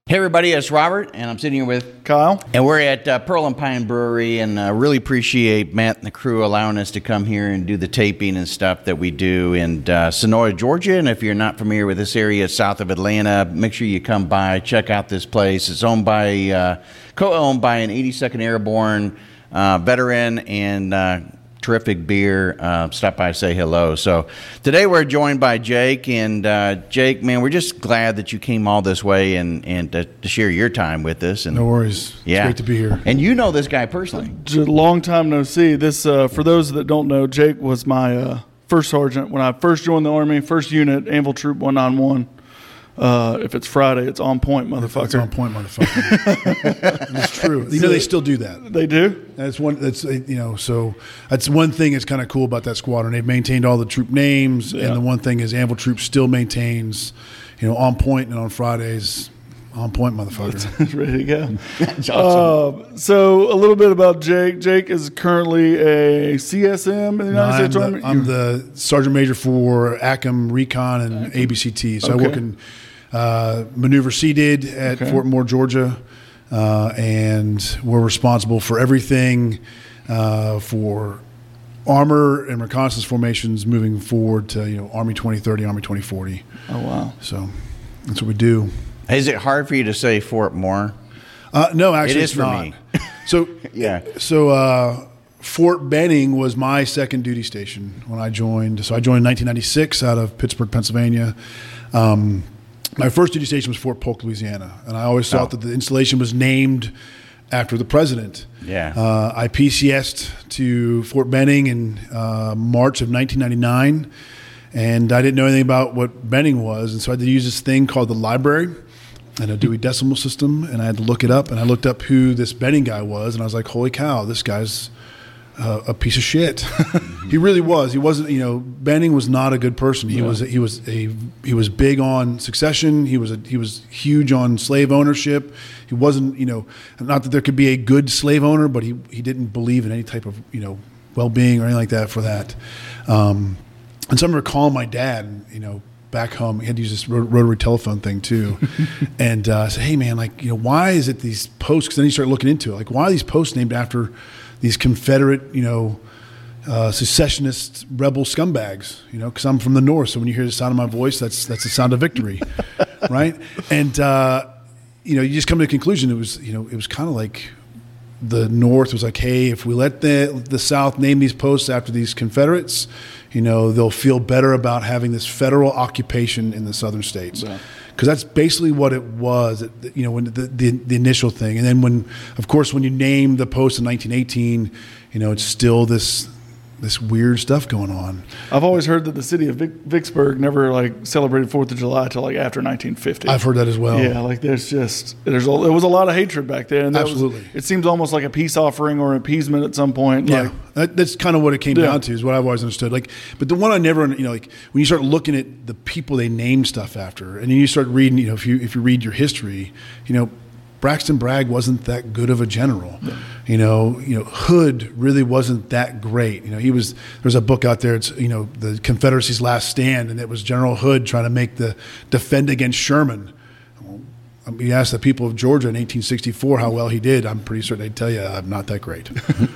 Hey everybody, it's Robert, and I'm sitting here with Kyle. And we're at Pearl and Pine Brewery, and really appreciate Matt and the crew allowing us to come here and do the taping and stuff that we do in Sonora, Georgia. And if you're not familiar with this area south of Atlanta, make sure you come by, check out this place. It's owned by, co-owned by an 82nd Airborne veteran and terrific beer. Stop by, say hello. So today we're joined by Jake, and Jake, man, we're just glad that you came all this way and to share your time with us. And no worries. Yeah, it's great to be here. And you know this guy personally. Long time no see. This for those that don't know, Jake was my first sergeant when I first joined the Army, first unit, Anvil Troop 191. If it's Friday, it's on point, motherfucker. It's on point, motherfucker. It's true. You know, they still do that. They do? That's one. That's so that's one thing that's kind of cool about that squadron. They've maintained all the troop names, and the one thing is Anvil Troop still maintains, on point, and on Fridays, on point, motherfucker. It's ready to go. That's awesome. So a little bit about Jake. Jake is currently a CSM in the United States Army. I'm the sergeant major for ACM, Recon, and ABCT. So I work in maneuver seated at Fort Moore, Georgia, and we're responsible for everything for armor and reconnaissance formations moving forward to Army 2030, Army 2040. Oh wow! So that's what we do. Is it hard for you to say Fort Moore? No, actually, It is it's for not. me. So Yeah. So Fort Benning was my second duty station when I joined. So I joined in 1996 out of Pittsburgh, Pennsylvania. My first duty station was Fort Polk, Louisiana, and I always thought that the installation was named after the president. Yeah. I PCS'd to Fort Benning in March of 1999, and I didn't know anything about what Benning was, and so I had to use this thing called the library and a Dewey Decimal System, and I had to look it up, and I looked up who this Benning guy was, and I was like, holy cow, this guy's a piece of shit. He really was. He wasn't. Benning was not a good person. He was big on succession. He was huge on slave ownership. He wasn't. Not that there could be a good slave owner, but he didn't believe in any type of well-being or anything like that for that. And so I remember calling my dad. Back home, he had to use this rotary telephone thing too, and I said, "Hey man, why is it these posts?" Because then he started looking into it. Why are these posts named after these Confederate, secessionist rebel scumbags, because I'm from the North. So when you hear the sound of my voice, that's the sound of victory, right? And, you just come to the conclusion it was kind of like the North was like, hey, if we let the South name these posts after these Confederates, they'll feel better about having this federal occupation in the Southern states. Yeah. Because that's basically what it was, when the initial thing. And then when you name the post in 1918, it's still this weird stuff going on. I've always heard that the city of Vicksburg never celebrated 4th of July till after 1950. I've heard that as well. Yeah, there was a lot of hatred back there, and absolutely, it seems almost like a peace offering or appeasement at some point. Yeah, that's kind of what it came down to. Is what I've always understood. But the one I never, when you start looking at the people they name stuff after, and then you start reading, if you read your history, Braxton Bragg wasn't that good of a general. Yeah. Hood really wasn't that great. There's a book out there. It's the Confederacy's Last Stand, and it was General Hood trying to make the defend against Sherman. You ask the people of Georgia in 1864 how well he did. I'm pretty certain they'd tell you I'm not that great.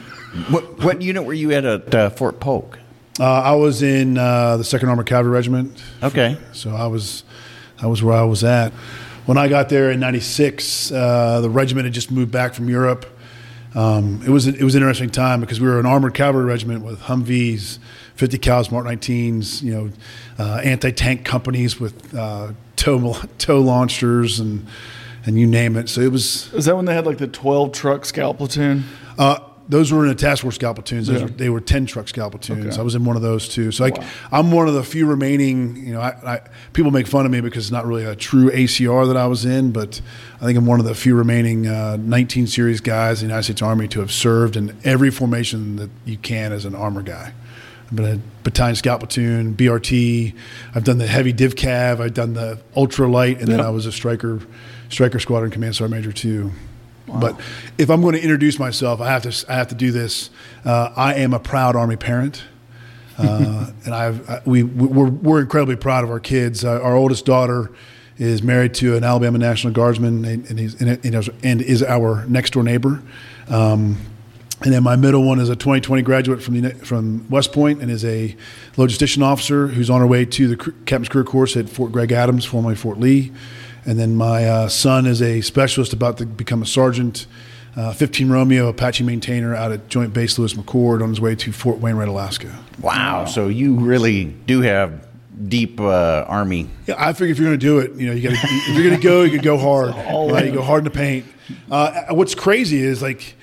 What unit were you at Fort Polk? I was in the 2nd Armored Cavalry Regiment. Okay. So that was where I was at. When I got there in '96, the regiment had just moved back from Europe. It was an interesting time because we were an armored cavalry regiment with Humvees, 50 cals, Mark 19s, anti-tank companies with tow launchers and you name it. So it was. Is that when they had the 12 truck scout platoon? Those were in the task force scout platoons. They were 10 truck scout platoons. Okay. I was in one of those too. So I'm one of the few remaining. People make fun of me because it's not really a true ACR that I was in, but I think I'm one of the few remaining 19 series guys in the United States Army to have served in every formation that you can as an armor guy. I've been a battalion scout platoon, BRT. I've done the heavy div cav. I've done the ultra light, and then I was a striker squadron command sergeant major too. Wow. But if I'm going to introduce myself, I have to do this. I am a proud Army parent, and we're incredibly proud of our kids. Our oldest daughter is married to an Alabama National Guardsman, and is our next door neighbor. And then my middle one is a 2020 graduate from West Point and is a logistician officer who's on her way to the Captain's Career Course at Fort Gregg Adams, formerly Fort Lee. And then my son is a specialist about to become a sergeant, 15 Romeo Apache maintainer out at Joint Base Lewis McChord on his way to Fort Wainwright, Alaska. Wow. So you really do have deep Army. Yeah, I figure if you're going to do it, you got if you're going to go, you can go hard. Right? You go hard in the paint. What's crazy is like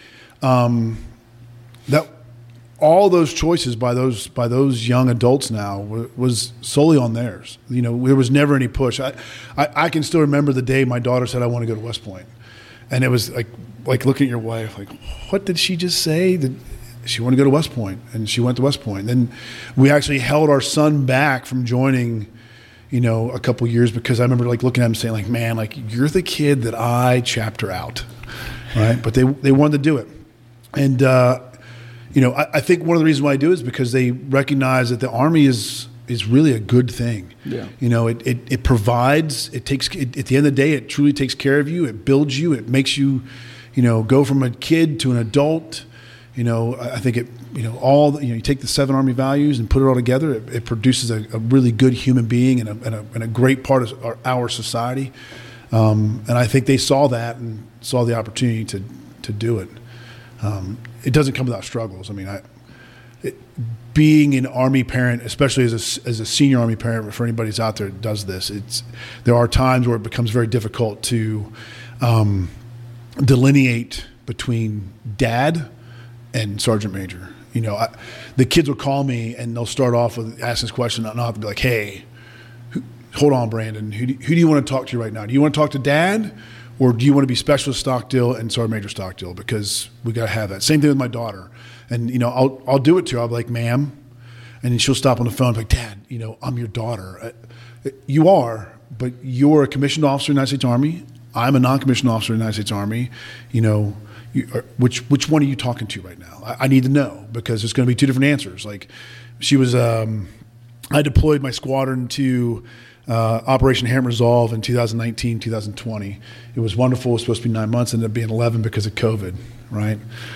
that all those choices by those young adults now was solely on theirs. There was never any push. I can still remember the day my daughter said, I want to go to West Point. And it was like looking at your wife, like, what did she just say? She wanted to go to West Point, and she went to West Point. Then we actually held our son back from joining, a couple years, because I remember looking at him saying man, you're the kid that I chapter out, right? But they wanted to do it. And, I think one of the reasons why I do it is because they recognize that the Army is really a good thing. Yeah. It provides, at the end of the day, it truly takes care of you. It builds you. It makes you, go from a kid to an adult. I think you take the 7 Army values and put it all together. It produces a really good human being and a great part of our society. And I think they saw that and saw the opportunity to do it. It doesn't come without struggles. I mean, being an Army parent, especially as a senior Army parent, for anybody who's out there that does this, there are times where it becomes very difficult to delineate between dad and sergeant major. The kids will call me and they'll start off with asking this question, and I'll have to be like, hey, hold on, Brandon, who do you want to talk to right now? Do you want to talk to dad? Or do you want to be Specialist Stockdale and Sergeant Major Stockdale? Because we got to have that. Same thing with my daughter. And, I'll do it to her. I'll be like, ma'am. And then she'll stop on the phone and be like, Dad, I'm your daughter. You are, but you're a commissioned officer in the United States Army. I'm a non-commissioned officer in the United States Army. Which one are you talking to right now? I need to know, because there's going to be 2 different answers. Like, she was, I deployed my squadron to Operation Hammer Resolve in 2019, 2020. It was wonderful. It was supposed to be 9 months, ended up being 11 because of COVID, right?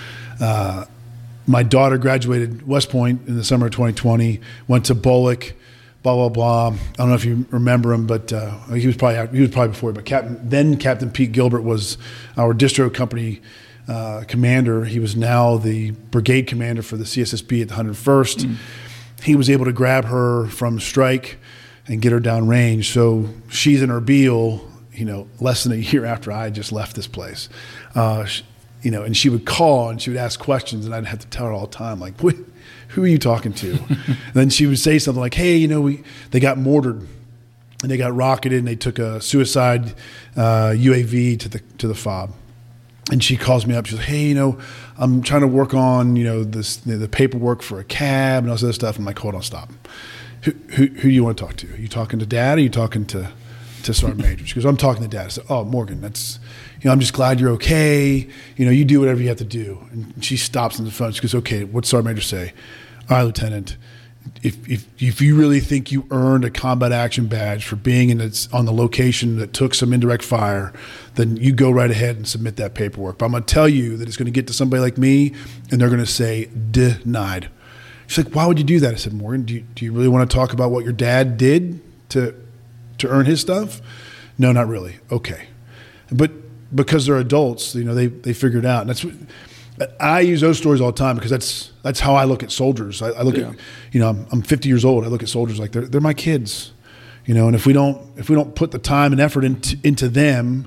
My daughter graduated West Point in the summer of 2020, went to Bullock, blah, blah, blah. I don't know if you remember him, but he was probably before. But Captain Pete Gilbert was our distro company commander. He was now the brigade commander for the CSSB at the 101st. He was able to grab her from strike and get her down range. So she's in Erbil, less than a year after I just left this place. And she would call and she would ask questions, and I'd have to tell her all the time, like, who are you talking to? And then she would say something like, hey, they got mortared and they got rocketed and they took a suicide UAV to the FOB. And she calls me up. She's like, hey, I'm trying to work on, the paperwork for a cab and all this other stuff. I'm like, hold on, stop. Who do you want to talk to? Are you talking to Dad, or are you talking to Sergeant Major? She goes, I'm talking to Dad. I said, oh, Morgan, that's, I'm just glad you're okay. You do whatever you have to do. And she stops on the phone. She goes, okay, what's Sergeant Major say? All right, Lieutenant, if you really think you earned a combat action badge for being on the location that took some indirect fire, then you go right ahead and submit that paperwork. But I'm going to tell you that it's going to get to somebody like me, and they're going to say, denied. She's like, why would you do that? I said, Morgan, do you really want to talk about what your dad did to earn his stuff? No, not really. Okay. But because they're adults, they figure it out. And I use those stories all the time, because that's how I look at soldiers. I look at, I'm 50 years old. I look at soldiers like they're my kids, and if we don't put the time and effort into them,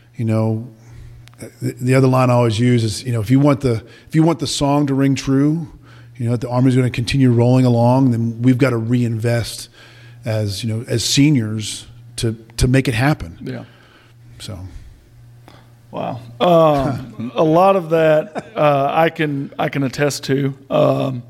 the other line I always use is, if you want the song to ring true, the Army's going to continue rolling along, then we've got to reinvest as seniors to make it happen. Yeah. So. Wow. A lot of that I can attest to. I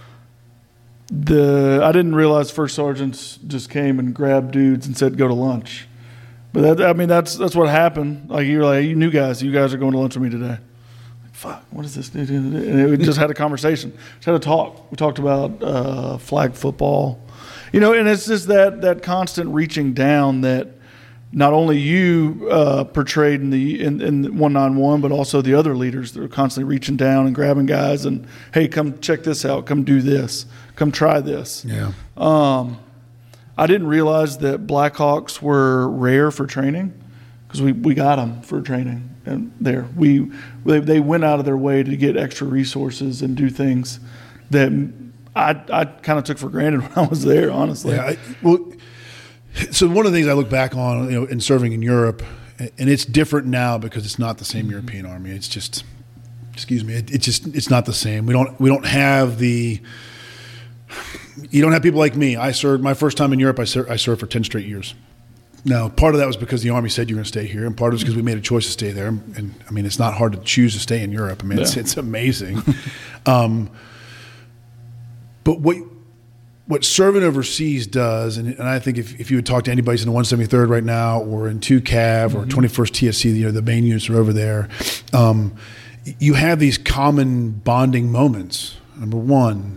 didn't realize first sergeants just came and grabbed dudes and said, go to lunch. But that's what happened. Like, you're like, you guys are going to lunch with me today. Fuck, what is this dude doing? And we just had a conversation. Just had a talk. We talked about flag football. And it's just that constant reaching down that not only you portrayed in the in 191, but also the other leaders that are constantly reaching down and grabbing guys and, hey, come check this out, come do this, come try this. Yeah. I didn't realize that Blackhawks were rare for training, because we got them for training, and they went out of their way to get extra resources and do things that I kind of took for granted when I was there, honestly. Yeah. So one of the things I look back on, in serving in Europe, and it's different now because it's not the same European Army. It's just, it's not the same. We don't have you don't have people like me. I served my first time in Europe. I served for 10 straight years. Now, part of that was because the Army said you're going to stay here, and part of it was because we made a choice to stay there. And I mean, it's not hard to choose to stay in Europe. I mean, it's amazing. But what serving overseas does, and I think if you would talk to anybody in the 173rd right now, or in 2 Cav or 21st TSC, the main units are over there, you have these common bonding moments. Number one,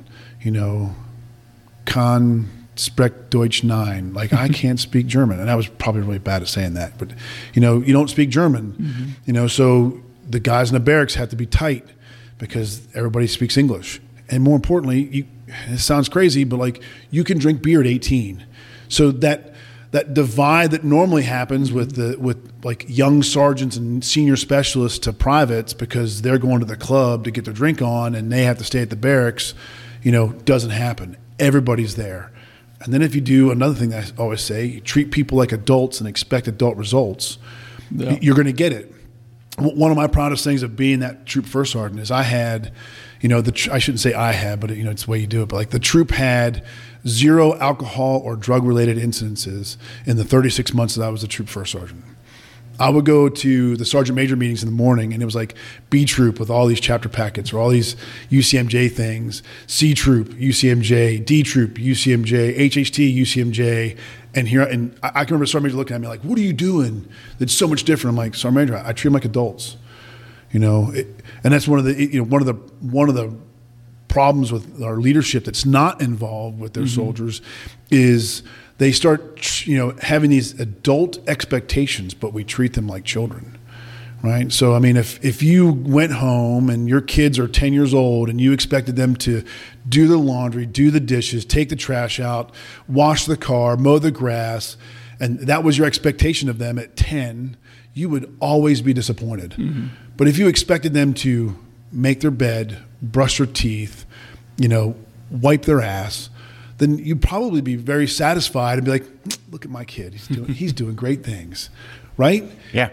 Kann spricht Deutsch 9. Like, I can't speak German, and I was probably really bad at saying that. But you don't speak German, so the guys in the barracks have to be tight because everybody speaks English. And more importantly, it sounds crazy, but like, you can drink beer at 18. So that divide that normally happens with like young sergeants and senior specialists to privates, because they're going to the club to get their drink on and they have to stay at the barracks, doesn't happen. Everybody's there. And then if you do another thing that I always say, you treat people like adults and expect adult results, you're going to get it. One of my proudest things of being that troop first sergeant is I had, I shouldn't say I had, but it's the way you do it. But like, the troop had 0 alcohol or drug related incidences in the 36 months that I was a troop first sergeant. I would go to the sergeant major meetings in the morning, and it was like B troop with all these chapter packets or all these UCMJ things, C troop, UCMJ, D troop, UCMJ, HHT, UCMJ. And I can remember Sergeant Major looking at me like, "What are you doing that's so much different?" I'm like, "Sergeant Major, I treat them like adults." And that's one of the problems with our leadership that's not involved with their soldiers is they start, having these adult expectations, but we treat them like children, right? So, I mean, if you went home and your kids are 10 years old and you expected them to do the laundry, do the dishes, take the trash out, wash the car, mow the grass, and that was your expectation of them at 10, you would always be disappointed. But if you expected them to make their bed, brush their teeth, wipe their ass, then you'd probably be very satisfied and be like, "Look at my kid. He's doing great things." Right? Yeah.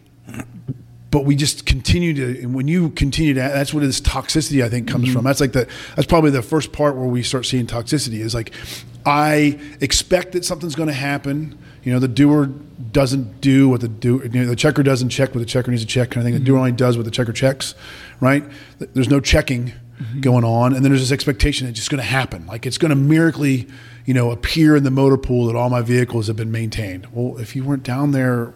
But we just continue to, and when you continue to, that's where this toxicity, I think, comes from. That's probably the first part where we start seeing toxicity is like, I expect that something's going to happen. The doer doesn't do what the doer, the checker doesn't check what the checker needs to check, kind of thing. The doer only does what the checker checks, right? There's no checking going on, and then there's this expectation that it's just going to happen. Like, it's going to miraculously, appear in the motor pool that all my vehicles have been maintained. Well, if you weren't down there,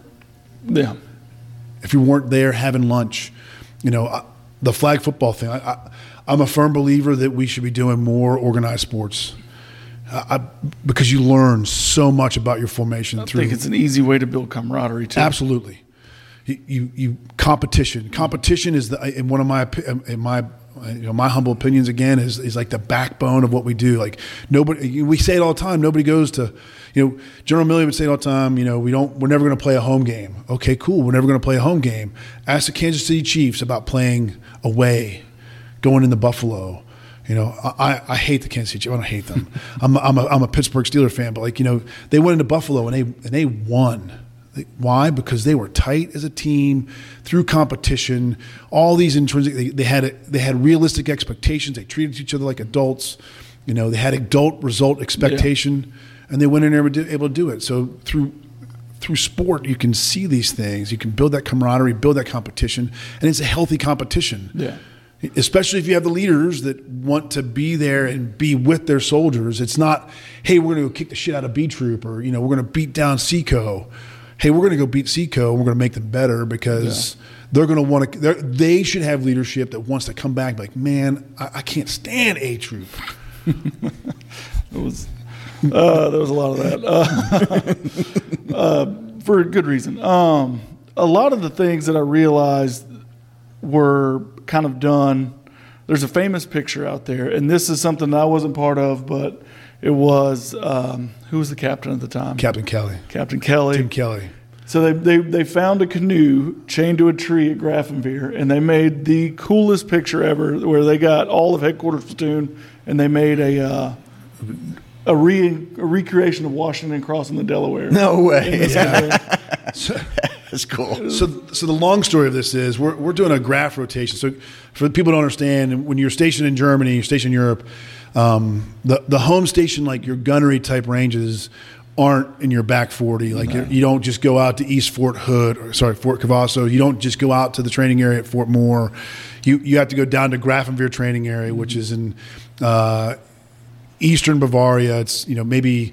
if you weren't there having lunch, the flag football thing, I'm a firm believer that we should be doing more organized sports. Because you learn so much about your formation. I think it's an easy way to build camaraderie too. Absolutely. You competition is in one of my humble opinions, again, is like the backbone of what we do. Like, we say it all the time. Nobody goes to, General Milley would say it all the time, we're never going to play a home game. Okay, cool. We're never going to play a home game. Ask the Kansas City Chiefs about playing away, going into Buffalo. I hate the Kansas City Chiefs. I don't hate them. I'm a Pittsburgh Steelers fan, but they went into Buffalo and they won. Why? Because they were tight as a team through competition. All these intrinsic, they had realistic expectations. They treated each other like adults. They had adult result expectation, and they went in there and were able to do it. So through sport, you can see these things. You can build that camaraderie, build that competition, and it's a healthy competition. Yeah. Especially if you have the leaders that want to be there and be with their soldiers. It's not, hey, we're going to go kick the shit out of B Troop, or we're going to beat down Seco. Hey, we're going to go beat Seco, and we're going to make them better because they're going to want to. They should have leadership that wants to come back. Like, man, I can't stand A Troop. There was a lot of that. for a good reason. A lot of the things that I realized were kind of done. There's a famous picture out there, and this is something that I wasn't part of, but it was who was the captain at the time? Captain Kelly. Captain Kelly. Tim Kelly. So they found a canoe chained to a tree at Grafenwehr, and they made the coolest picture ever, where they got all of headquarters platoon, and they made a recreation of Washington crossing the Delaware. No way. So, That's cool. So the long story of this is we're doing a graph rotation. So for the people who don't understand, when you're stationed in Germany, you're stationed in Europe, the home station, like your gunnery type ranges, aren't in your back 40. Like you don't just go out to East Fort Cavasso. You don't just go out to the training area at Fort Moore. You have to go down to Grafenwehr training area, which is in eastern Bavaria. It's maybe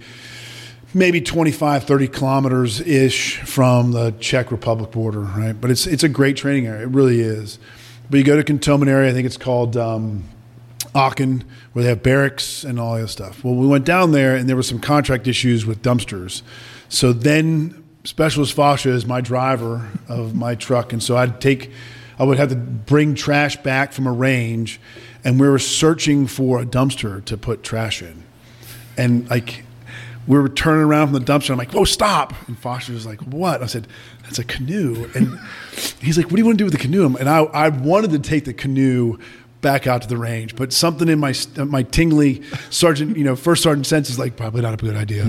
25, 30 kilometers ish from the Czech Republic border, right? But it's a great training area. It really is. But you go to cantonment area, I think it's called Aachen, where they have barracks and all that stuff. Well, we went down there, and there were some contract issues with dumpsters. So then Specialist Fasha is my driver of my truck, and so I would have to bring trash back from a range, and we were searching for a dumpster to put trash in. And we were turning around from the dumpster. I'm like, whoa, stop. And Foster was like, what? I said, that's a canoe. And he's like, what do you want to do with the canoe? And I wanted to take the canoe back out to the range, but something in my tingly sergeant, first sergeant sense is like, probably not a good idea.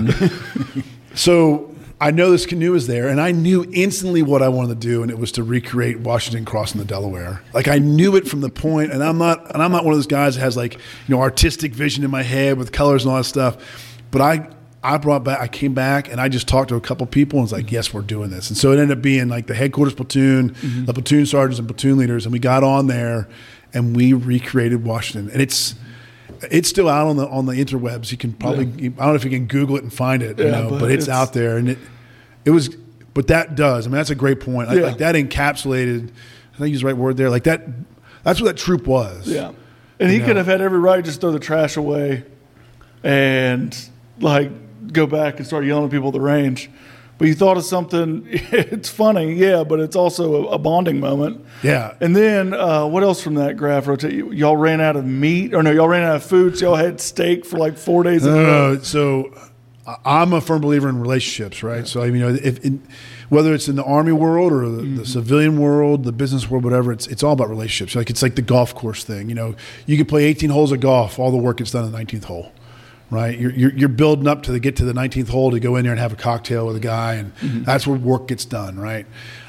So I know this canoe is there, and I knew instantly what I wanted to do, and it was to recreate Washington crossing the Delaware. Like, I knew it from the point, and I'm not one of those guys that has artistic vision in my head with colors and all that stuff. But I came back and I just talked to a couple people and was like, yes, we're doing this. And so it ended up being like the headquarters platoon, the platoon sergeants and platoon leaders. And we got on there and we recreated Washington. And it's still out on the interwebs. You can probably, I don't know if you can Google it and find it, but it's out there. And it was, but that does, that's a great point. Like that encapsulated, I think you used the right word there. Like that's what that troop was. Yeah. And he could have had every right to just throw the trash away and go back and start yelling at people at the range. But you thought of something, it's funny, but it's also a bonding moment. Yeah. And then what else from that graph rotation? Y'all ran out of meat? Or no, y'all ran out of food, so y'all had steak for 4 days in a row. So I'm a firm believer in relationships, right? Yeah. So, whether it's in the Army world or the civilian world, the business world, whatever, it's all about relationships. It's like the golf course thing. You can play 18 holes of golf, all the work gets done in the 19th hole. Right, you're building up to get to the 19th hole to go in there and have a cocktail with a guy, and that's where work gets done. Right.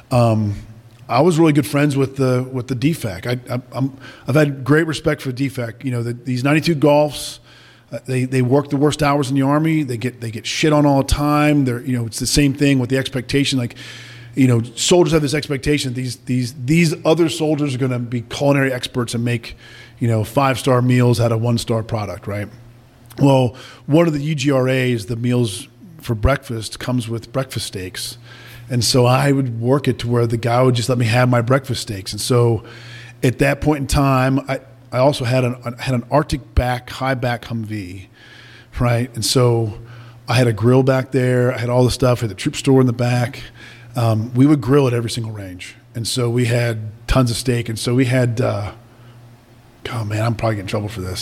I was really good friends with the DFAC. I've had great respect for the DFAC. These 92 Golfs, they work the worst hours in the Army. They get shit on all the time. It's the same thing with the expectation. Soldiers have this expectation that these other soldiers are going to be culinary experts and make 5-star meals out of 1-star product. Right. Well, one of the UGRAs, the meals for breakfast, comes with breakfast steaks. And so I would work it to where the guy would just let me have my breakfast steaks. And so at that point in time, I also had an Arctic back, high back Humvee, right? And so I had a grill back there. I had all the stuff. I had the troop store in the back. We would grill at every single range. And so we had tons of steak. And so we had, oh man, I'm probably getting in trouble for this.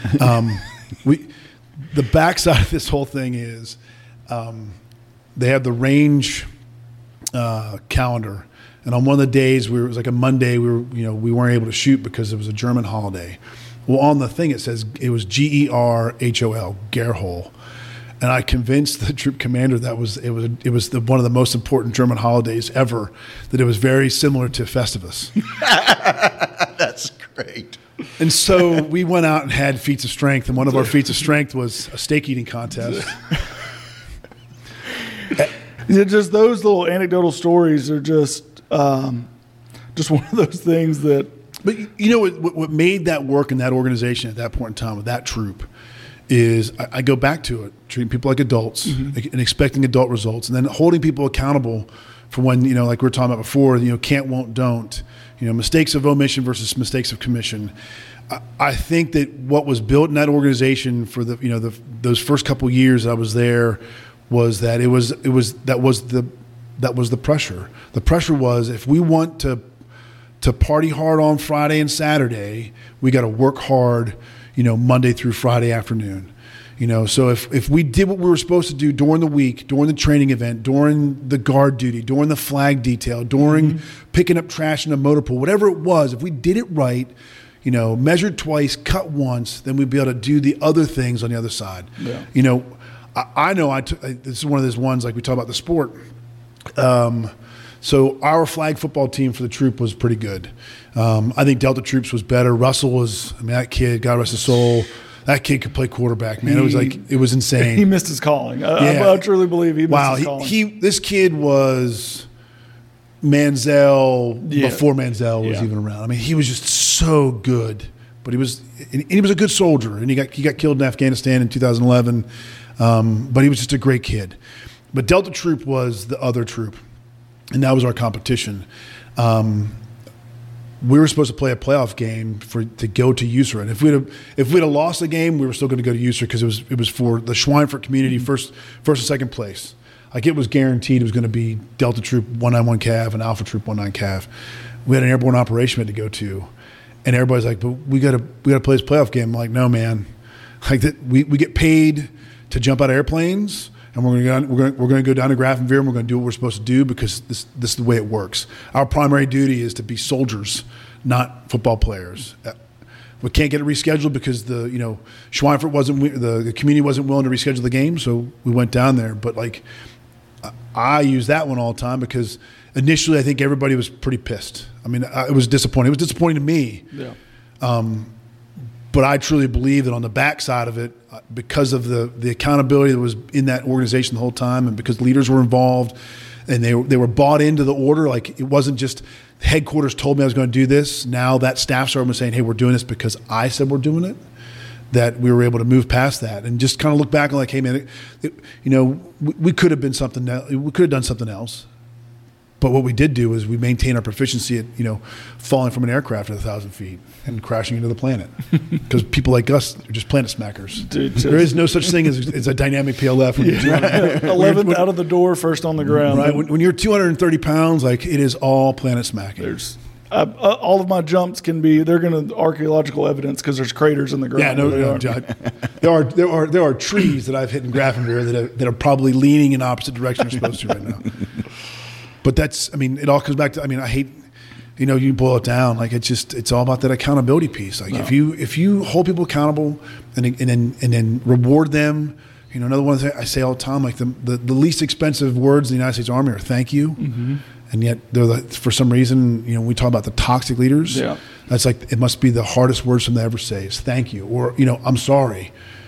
The backside of this whole thing is they have the range calendar, and on one of the days it was like a Monday, we weren't able to shoot because it was a German holiday. Well, on the thing it says it was GERHOL, Gerhol, and I convinced the troop commander that it was one of the most important German holidays ever, that it was very similar to Festivus. That's great. And so we went out and had feats of strength, and one of our feats of strength was a steak eating contest. Just those little anecdotal stories are just one of those things that. But what made that work in that organization at that point in time with that troop is I go back to it, treating people like adults and expecting adult results, and then holding people accountable for when, like we were talking about before, can't, won't, don't. Mistakes of omission versus mistakes of commission. I think that what was built in that organization for those first couple of years that I was there was that it was the that was the pressure. The pressure was, if we want to party hard on Friday and Saturday, we got to work hard, Monday through Friday afternoon. So if we did what we were supposed to do during the week, during the training event, during the guard duty, during the flag detail, during picking up trash in a motor pool, whatever it was, if we did it right, measured twice, cut once, then we'd be able to do the other things on the other side. Yeah. I know this is one of those ones, like we talk about the sport. So our flag football team for the troop was pretty good. I think Delta Troops was better. Russell was, that kid, God rest his soul, that kid could play quarterback, man. It was insane. He missed his calling. I truly believe he missed his calling. This kid was Manziel before Manziel was even around. I mean, he was just so good. But he was a good soldier, and he got killed in Afghanistan in 2011. But he was just a great kid. But Delta Troop was the other troop, and that was our competition. We were supposed to play a playoff game to go to USER, and if we'd have lost the game, we were still going to go to USER because it was for the Schweinfurt community first and second place. Like, it was guaranteed it was going to be Delta Troop 191 Cav and Alpha Troop 19 Cav. We had an airborne operation we had to go to, and everybody's like, "But we got to play this playoff game." I'm like, "No, man. Like, that we get paid to jump out of airplanes." And we're going to go down to Grafenwehr, and we're going to do what we're supposed to do because this is the way it works. Our primary duty is to be soldiers, not football players. We can't get it rescheduled because the Schweinfurt the community wasn't willing to reschedule the game, so we went down there. But I use that one all the time because initially I think everybody was pretty pissed. I mean, it was disappointing. It was disappointing to me. Yeah. But I truly believe that on the backside of it, because of the accountability that was in that organization the whole time, and because leaders were involved and they were bought into the order, like, it wasn't just headquarters told me I was going to do this. Now that staff sergeant was saying, "Hey, we're doing this because I said we're doing it," that we were able to move past that and just kind of look back and like, "Hey, man, we could have been something. We could have done something else." But what we did do is we maintained our proficiency at, falling from an aircraft at 1,000 feet and crashing into the planet. Because people like us are just planet smackers. Dude, there is no such thing as a dynamic PLF. 11th out of the door, first on the ground. Right. When you're 230 pounds, like, it is all planet smacking. All of my jumps they're going to archaeological evidence because there's craters in the ground. There are trees that I've hit in Grafenwehr that are probably leaning in opposite direction they're supposed to right now. But it all comes back to, I hate, you boil it down, like, it's all about that accountability piece. Like, if you hold people accountable and then reward them, another one I say all the time, like, the least expensive words in the United States Army are thank you. Mm-hmm. And yet for some reason, we talk about the toxic leaders. Yeah. That's like, it must be the hardest words for them to ever say is thank you, or, I'm sorry.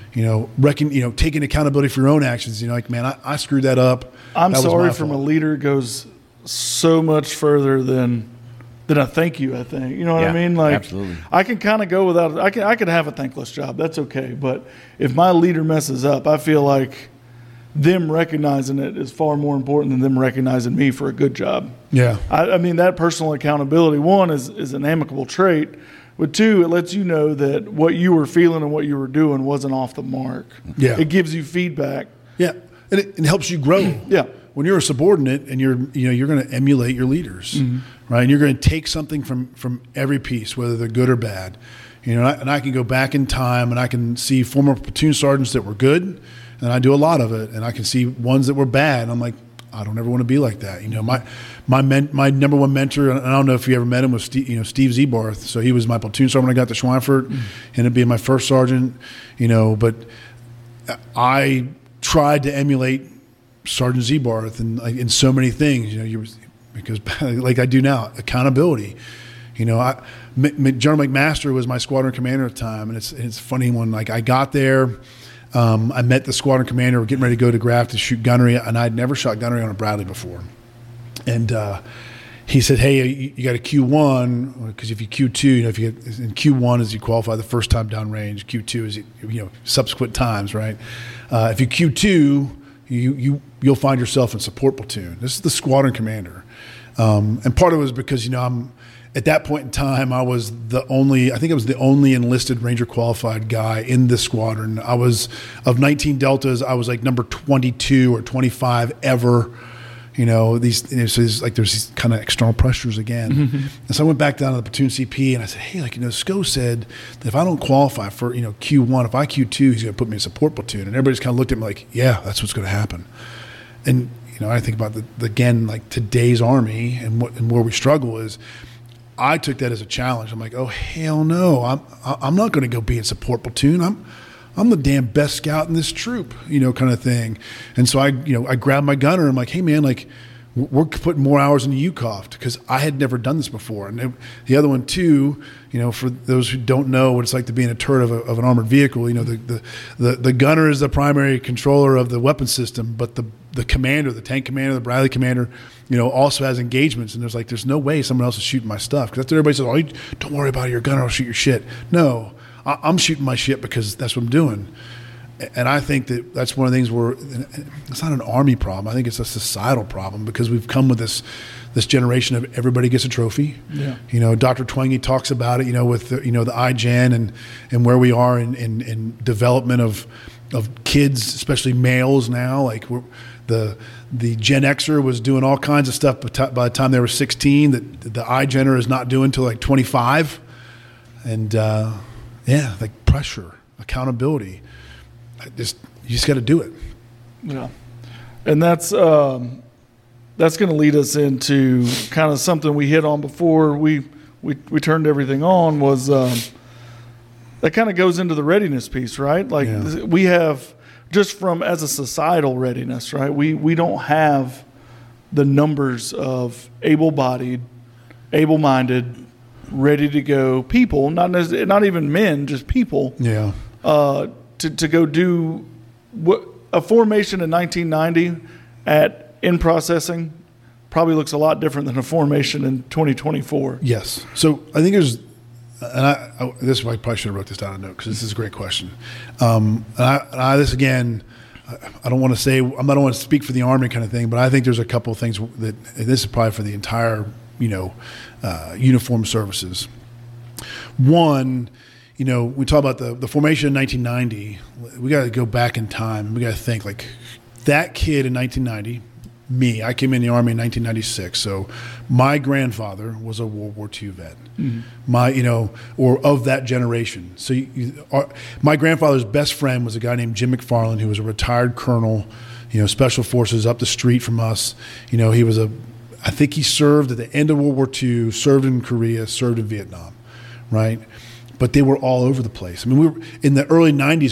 Taking accountability for your own actions. Like, man, I screwed that up. I'm sorry from a leader goes so much further than a thank you, I think. You know what I mean? Like, absolutely. I can kind of go without it. I can have a thankless job. That's okay. But if my leader messes up, I feel like them recognizing it is far more important than them recognizing me for a good job. Yeah. That personal accountability, one, is an amicable trait. But two, it lets you know that what you were feeling and what you were doing wasn't off the mark. Yeah. It gives you feedback. Yeah. And it helps you grow. Yeah. When you're a subordinate and you're going to emulate your leaders, right? And you're going to take something from every piece, whether they're good or bad. And I can go back in time and I can see former platoon sergeants that were good, and I do a lot of it, and I can see ones that were bad. And I'm like, I don't ever want to be like that. My number one mentor, and I don't know if you ever met him, was Steve Zebarth. So he was my platoon sergeant when I got to Schweinfurt, ended up being my first sergeant. But I tried to emulate Sergeant Zebarth and in so many things, because like I do now, accountability. General McMaster was my squadron commander at the time, and it's funny when, like, I got there, I met the squadron commander. We're getting ready to go to Graf to shoot gunnery, and I'd never shot gunnery on a Bradley before, and he said, "Hey, you got a Q1 because if you Q2, if you get in Q1 is you qualify the first time downrange. Q2 is subsequent times, right? If you Q2." You'll find yourself in support platoon. This is the squadron commander, and part of it was because I'm at that point in time I was the only enlisted Ranger qualified guy in the squadron. I was of 19 Deltas. I was like number 22 or 25 ever. So it's like there's these kind of external pressures again. And so I went back down to the platoon CP and I said, hey, SCO said that if I don't qualify for, Q1, if I Q2, he's going to put me in support platoon. And everybody's kind of looked at me like, yeah, that's what's going to happen. And, I think about again, like today's Army and where we struggle is, I took that as a challenge. I'm like, oh, hell no, I'm not going to go be in support platoon. I'm the damn best scout in this troop, kind of thing. And so I grabbed my gunner. I'm like, hey man, like we're putting more hours into UCOFT because I had never done this before. And the other one too, for those who don't know what it's like to be in a turret of an armored vehicle, the gunner is the primary controller of the weapon system, but the commander, the tank commander, the Bradley commander, also has engagements. And there's no way someone else is shooting my stuff. Because that's what everybody says, oh, don't worry about it, your gunner will shoot your shit. No, I'm shooting my shit because that's what I'm doing. And I think that's one of the things where it's not an Army problem. I think it's a societal problem because we've come with this generation of everybody gets a trophy. Yeah. Dr. Twenge talks about it, with the iGen and where we are in development of kids, especially males now. Like the Gen Xer was doing all kinds of stuff by the time they were 16 that the iGener is not doing till like 25. And like pressure, accountability. You just got to do it. Yeah, and that's going to lead us into kind of something we hit on before we turned everything on was that kind of goes into the readiness piece, right? Like we have just from as a societal readiness, right? We don't have the numbers of able-bodied, able-minded, ready to go people, not even men, just people. Yeah. To go do a formation in 1990 in processing probably looks a lot different than a formation in 2024. Yes. So I think there's, and I probably should have wrote this down a note because this is a great question. This again, I don't want to speak for the Army kind of thing, but I think there's a couple of things that this is probably for the entire, uniformed services. One, we talk about the formation in 1990. We got to go back in time. We got to think like that kid in 1990. Me, I came in the Army in 1996. So my grandfather was a World War II vet. Mm-hmm. Or of that generation. So my grandfather's best friend was a guy named Jim McFarland, who was a retired colonel, Special Forces up the street from us. I think he served at the end of World War II, served in Korea, served in Vietnam, right? But they were all over the place. I mean, we were in the early 90s.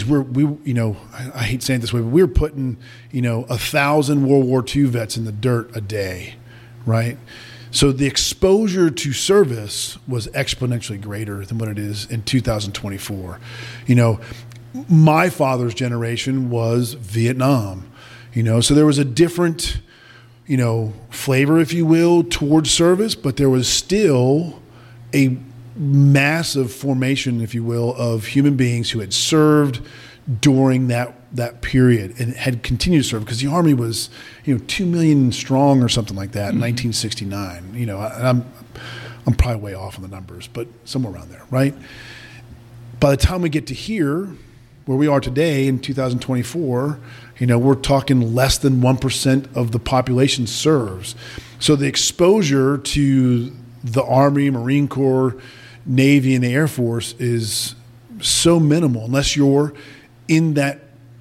I hate saying it this way, but we were putting, 1,000 World War II vets in the dirt a day, right? So the exposure to service was exponentially greater than what it is in 2024. My father's generation was Vietnam, so there was a different, flavor, if you will, towards service, but there was still a massive formation, if you will, of human beings who had served during that period and had continued to serve because the Army was 2 million strong or something like that in 1969. And I'm probably way off on the numbers, but somewhere around there, right? By the time we get to here, where we are today in 2024, we're talking less than 1% of the population serves. So the exposure to the Army, Marine Corps, Navy, and the Air Force is so minimal unless you're in that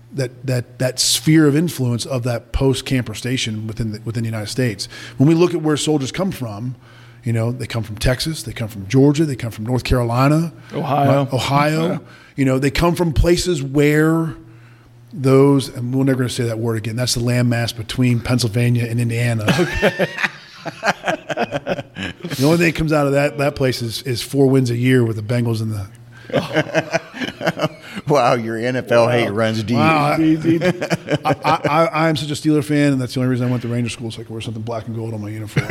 sphere of influence of that post-camper station within the United States. When we look at where soldiers come from, they come from Texas, they come from Georgia, they come from North Carolina, Ohio. They come from places where those, and we're never going to say that word again, that's the landmass between Pennsylvania and Indiana. Okay. The only thing that comes out of that place is 4 wins a year with the Bengals and the. Wow, your NFL hate runs deep. Wow, I am such a Steeler fan, and that's the only reason I went to Ranger School, so I could wear something black and gold on my uniform.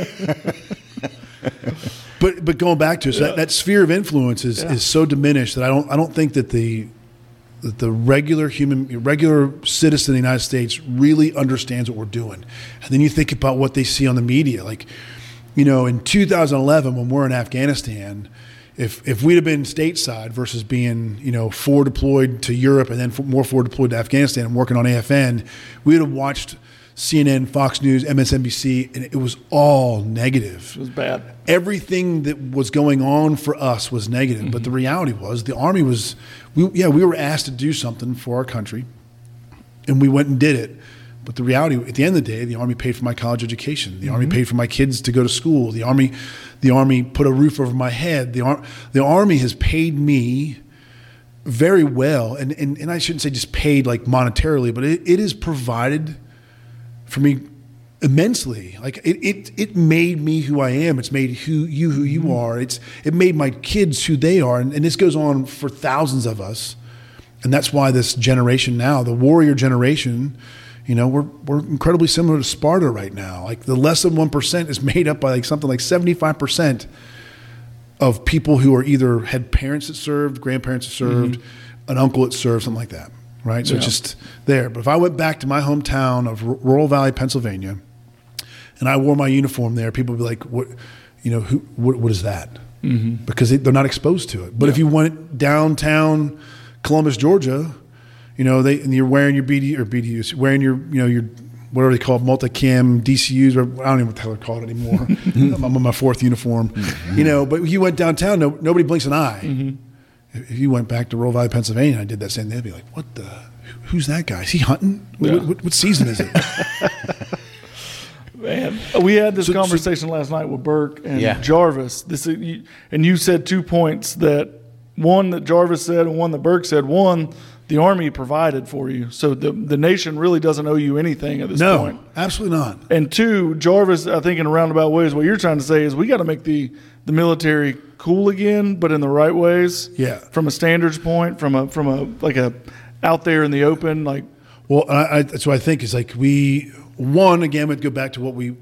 But going back to it, so that sphere of influence is so diminished that I don't think that the regular citizen of the United States really understands what we're doing. And then you think about what they see on the media. Like, in 2011, when we're in Afghanistan, if we'd have been stateside versus being, forward deployed to Europe and then more forward deployed to Afghanistan and working on AFN, we would have watched CNN, Fox News, MSNBC, and it was all negative. It was bad. Everything that was going on for us was negative, but the reality was the Army was, we were asked to do something for our country, and we went and did it. But the reality, at the end of the day, the Army paid for my college education. The Army paid for my kids to go to school. The Army put a roof over my head. The Army has paid me very well, and I shouldn't say just paid like monetarily, but it has provided for me immensely. Like it made me who I am. It's made who you are. It made my kids who they are, and this goes on for thousands of us. And that's why this generation now, the warrior generation, we're incredibly similar to Sparta right now. Like the less than 1% is made up by like something like 75% of people who are either had parents that served, grandparents that served, an uncle that served, something like that. Right. So it's just there. But if I went back to my hometown of Rural Valley, Pennsylvania, and I wore my uniform there, people would be like, what is that? Because they're not exposed to it. But if you went downtown Columbus, Georgia, and you're wearing your BDUs, wearing your whatever they call it, multicam DCUs, or I don't even know what the hell they're called anymore. I'm on my fourth uniform, But you went downtown, nobody blinks an eye. If you went back to Rural Valley, Pennsylvania, and I did that same thing, they'd be like, who's that guy? Is he hunting? Yeah. What season is it? Man, we had this conversation last night with Burke and Jarvis. And you said 2 points, that one that Jarvis said and one that Burke said. One, the Army provided for you, so the nation really doesn't owe you anything at this point. No, absolutely not. And two, Jarvis, I think in a roundabout ways, what you're trying to say is we got to make the military cool again, but in the right ways. Yeah. From a standards point, from a like a out there in the open, like. Well, that's what I think is like again, we'd go back to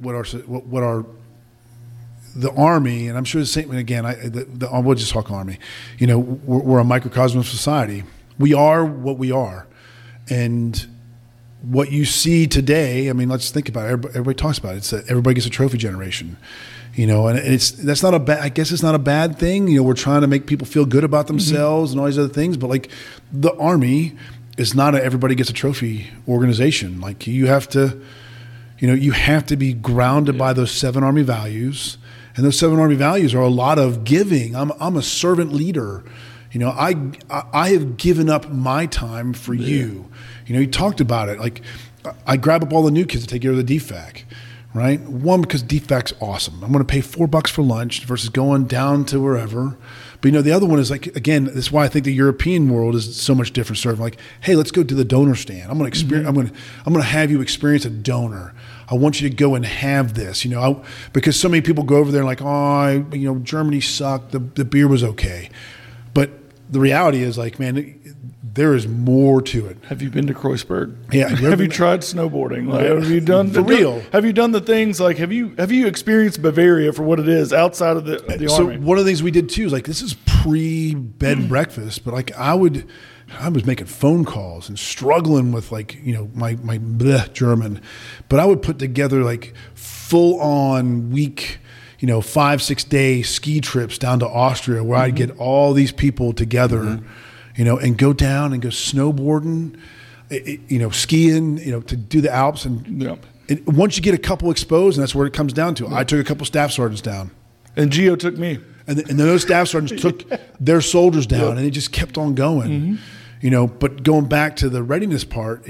the Army, and I'm sure the same again. We'll just talk Army. We're a microcosm of society. We are what we are, and what you see today. I mean, let's think about it. Everybody talks about it. It's everybody gets a trophy generation, and that's not a bad. I guess it's not a bad thing. We're trying to make people feel good about themselves and all these other things. But like the Army is not a everybody gets a trophy organization. Like you have to be grounded by those 7 Army values, and those 7 Army values are a lot of giving. I'm a servant leader. I have given up my time for you. You talked about it. Like I grab up all the new kids to take care of the DFAC, right? One, because DFAC's awesome. I'm going to pay $4 for lunch versus going down to wherever. But the other one is like, again, this is why I think the European world is so much different. Sort of like, hey, let's go to the donor stand. I'm going to experience. I'm going to have you experience a donor. I want you to go and have this. Because so many people go over there and like, Germany sucked. The beer was okay. But the reality is like, man, there is more to it. Have you been to Kreuzberg? Yeah. Have you tried snowboarding? Like, have you done for real? Have you done the things like have you experienced Bavaria for what it is outside of the Army? So one of the things we did too is like this is pre-bed and breakfast, but like I was making phone calls and struggling with like my German, but I would put together like full on week. 5-6 day ski trips down to Austria where I'd get all these people together, and go down and go snowboarding, skiing, to do the Alps. And once you get a couple exposed, and that's where it comes down to. I took a couple staff sergeants down. And Geo took me. And then those staff sergeants took their soldiers down, and it just kept on going. But going back to the readiness part,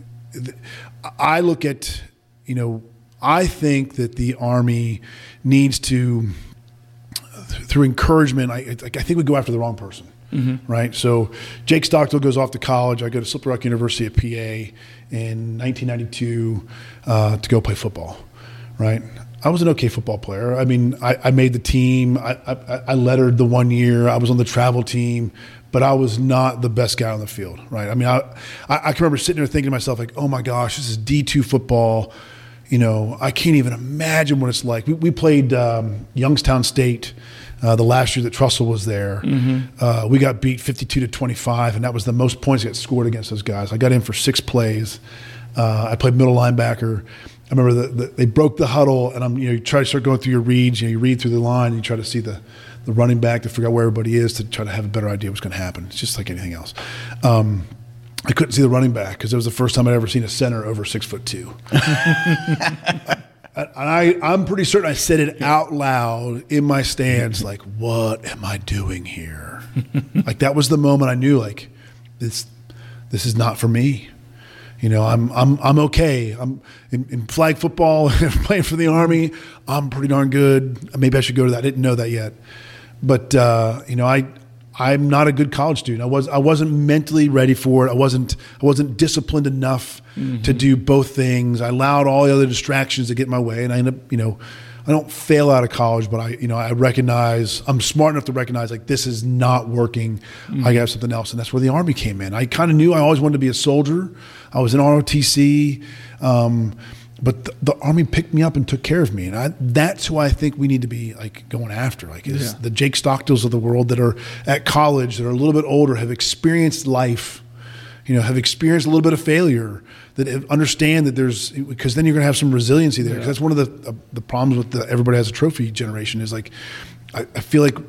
I look at, I think that the Army needs to, through encouragement, I think we go after the wrong person, right? So Jake Stockdale goes off to college. I go to Slippery Rock University at PA in 1992 to go play football, right? I was an okay football player. I mean, I made the team. I lettered the 1 year. I was on the travel team, but I was not the best guy on the field, right? I mean, I can remember sitting there thinking to myself, like, oh my gosh, this is D2 football. I can't even imagine what it's like. We played Youngstown State the last year that Trussell was there. We got beat 52-25, and that was the most points that got scored against those guys. I got in for 6 plays. I played middle linebacker. I remember they broke the huddle, and you try to start going through your reads. You read through the line, and you try to see the running back to figure out where everybody is to try to have a better idea what's going to happen. It's just like anything else. I couldn't see the running back because it was the first time I'd ever seen a center over 6'2". I'm pretty certain I said it out loud in my stands, like, what am I doing here? Like, that was the moment I knew, like, this is not for me. You know, I'm okay. I'm in flag football, playing for the Army. I'm pretty darn good. Maybe I should go to that. I didn't know that yet. But, you know, I'm not a good college student. I wasn't mentally ready for it. I wasn't disciplined enough to do both things. I allowed all the other distractions to get in my way, and I end up, you know, I don't fail out of college, but I recognize, I'm smart enough to recognize, like, this is not working. I got something else, and that's where the Army came in. I kind of knew I always wanted to be a soldier. I was in ROTC, but the Army picked me up and took care of me, and that's who I think we need to be, like, going after. Like, is the Jake Stocktals of the world that are at college, that are a little bit older, have experienced life, you know, have experienced a little bit of failure, that understand that there's, because then you're going to have some resiliency there. Because that's one of the problems with the everybody has a trophy generation is, like, I feel like,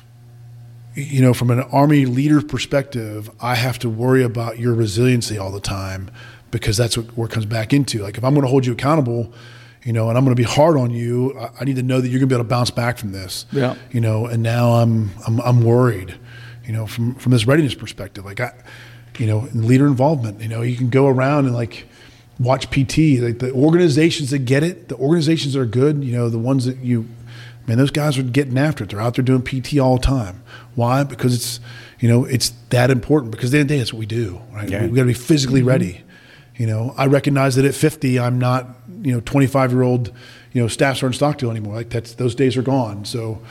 you know, from an Army leader perspective, I have to worry about your resiliency all the time, because that's where it comes back into. Like, if I'm going to hold you accountable, you know, and I'm going to be hard on you, I need to know that you're going to be able to bounce back from this. Yeah. You know, and now I'm worried, you know, from this readiness perspective. Like, you know, in leader involvement, you know, you can go around and, like, watch PT, like, the organizations that get it, the organizations that are good, you know, the ones that those guys are getting after it. They're out there doing PT all the time. Why? Because it's, you know, it's that important, because at the end of the day, that's what we do, right? Yeah. We got to be physically ready. You know, I recognize that at 50, I'm not, you know, 25-year-old, you know, Staff Sergeant Stockdale anymore. Like, those days are gone. So,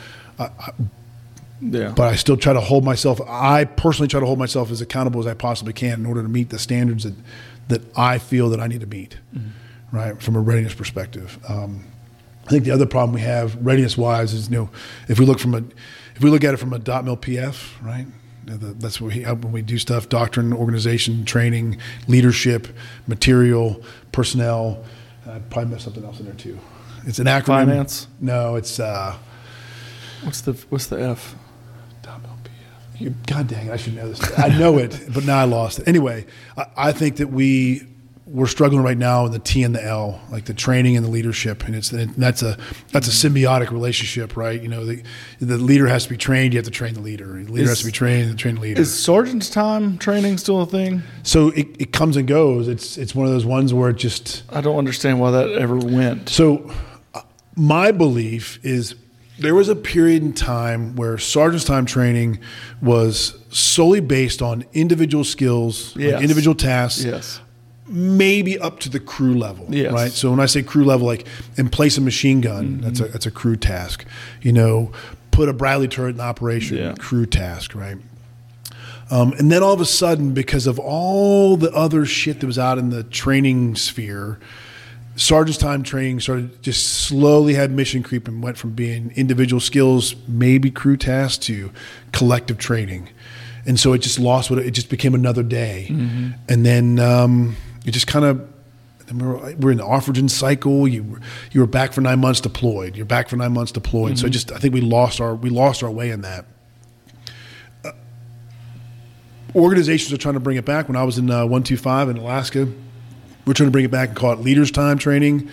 but I still try to hold myself. I personally try to hold myself as accountable as I possibly can in order to meet the standards that I feel that I need to meet, right, from a readiness perspective. I think the other problem we have readiness-wise is, you know, if we look at it from a .mil PF, right? That's what when we do stuff: doctrine, organization, training, leadership, material, personnel. I probably messed something else in there too. It's an acronym. Finance? No, it's what's the F? God dang it, I should know this. I know it, but now I lost it. Anyway, I think that we're struggling right now in the T and the L, like the training and the leadership, and that's a symbiotic relationship, right? You know, the leader has to be trained. You have to train the leader. The leader has to be trained. Train the leader. Is sergeant's time training still a thing? So it comes and goes. It's one of those ones where it just. I don't understand why that ever went. So my belief is, there was a period in time where sergeant's time training was solely based on individual skills, like individual tasks, maybe up to the crew level, right? So when I say crew level, like, in place a machine gun, that's a crew task. You know, put a Bradley turret in operation, crew task, right? And then all of a sudden, because of all the other shit that was out in the training sphere, sergeant's time training started just slowly had mission creep and went from being individual skills, maybe crew tasks, to collective training. And so it just lost it just became another day. And then it just kind of, we're in the Offringen cycle. You were back for 9 months deployed. You're back for 9 months deployed. So I think we lost our way in that. Organizations are trying to bring it back. When I was in 125 in Alaska, we're trying to bring it back and call it leaders time training.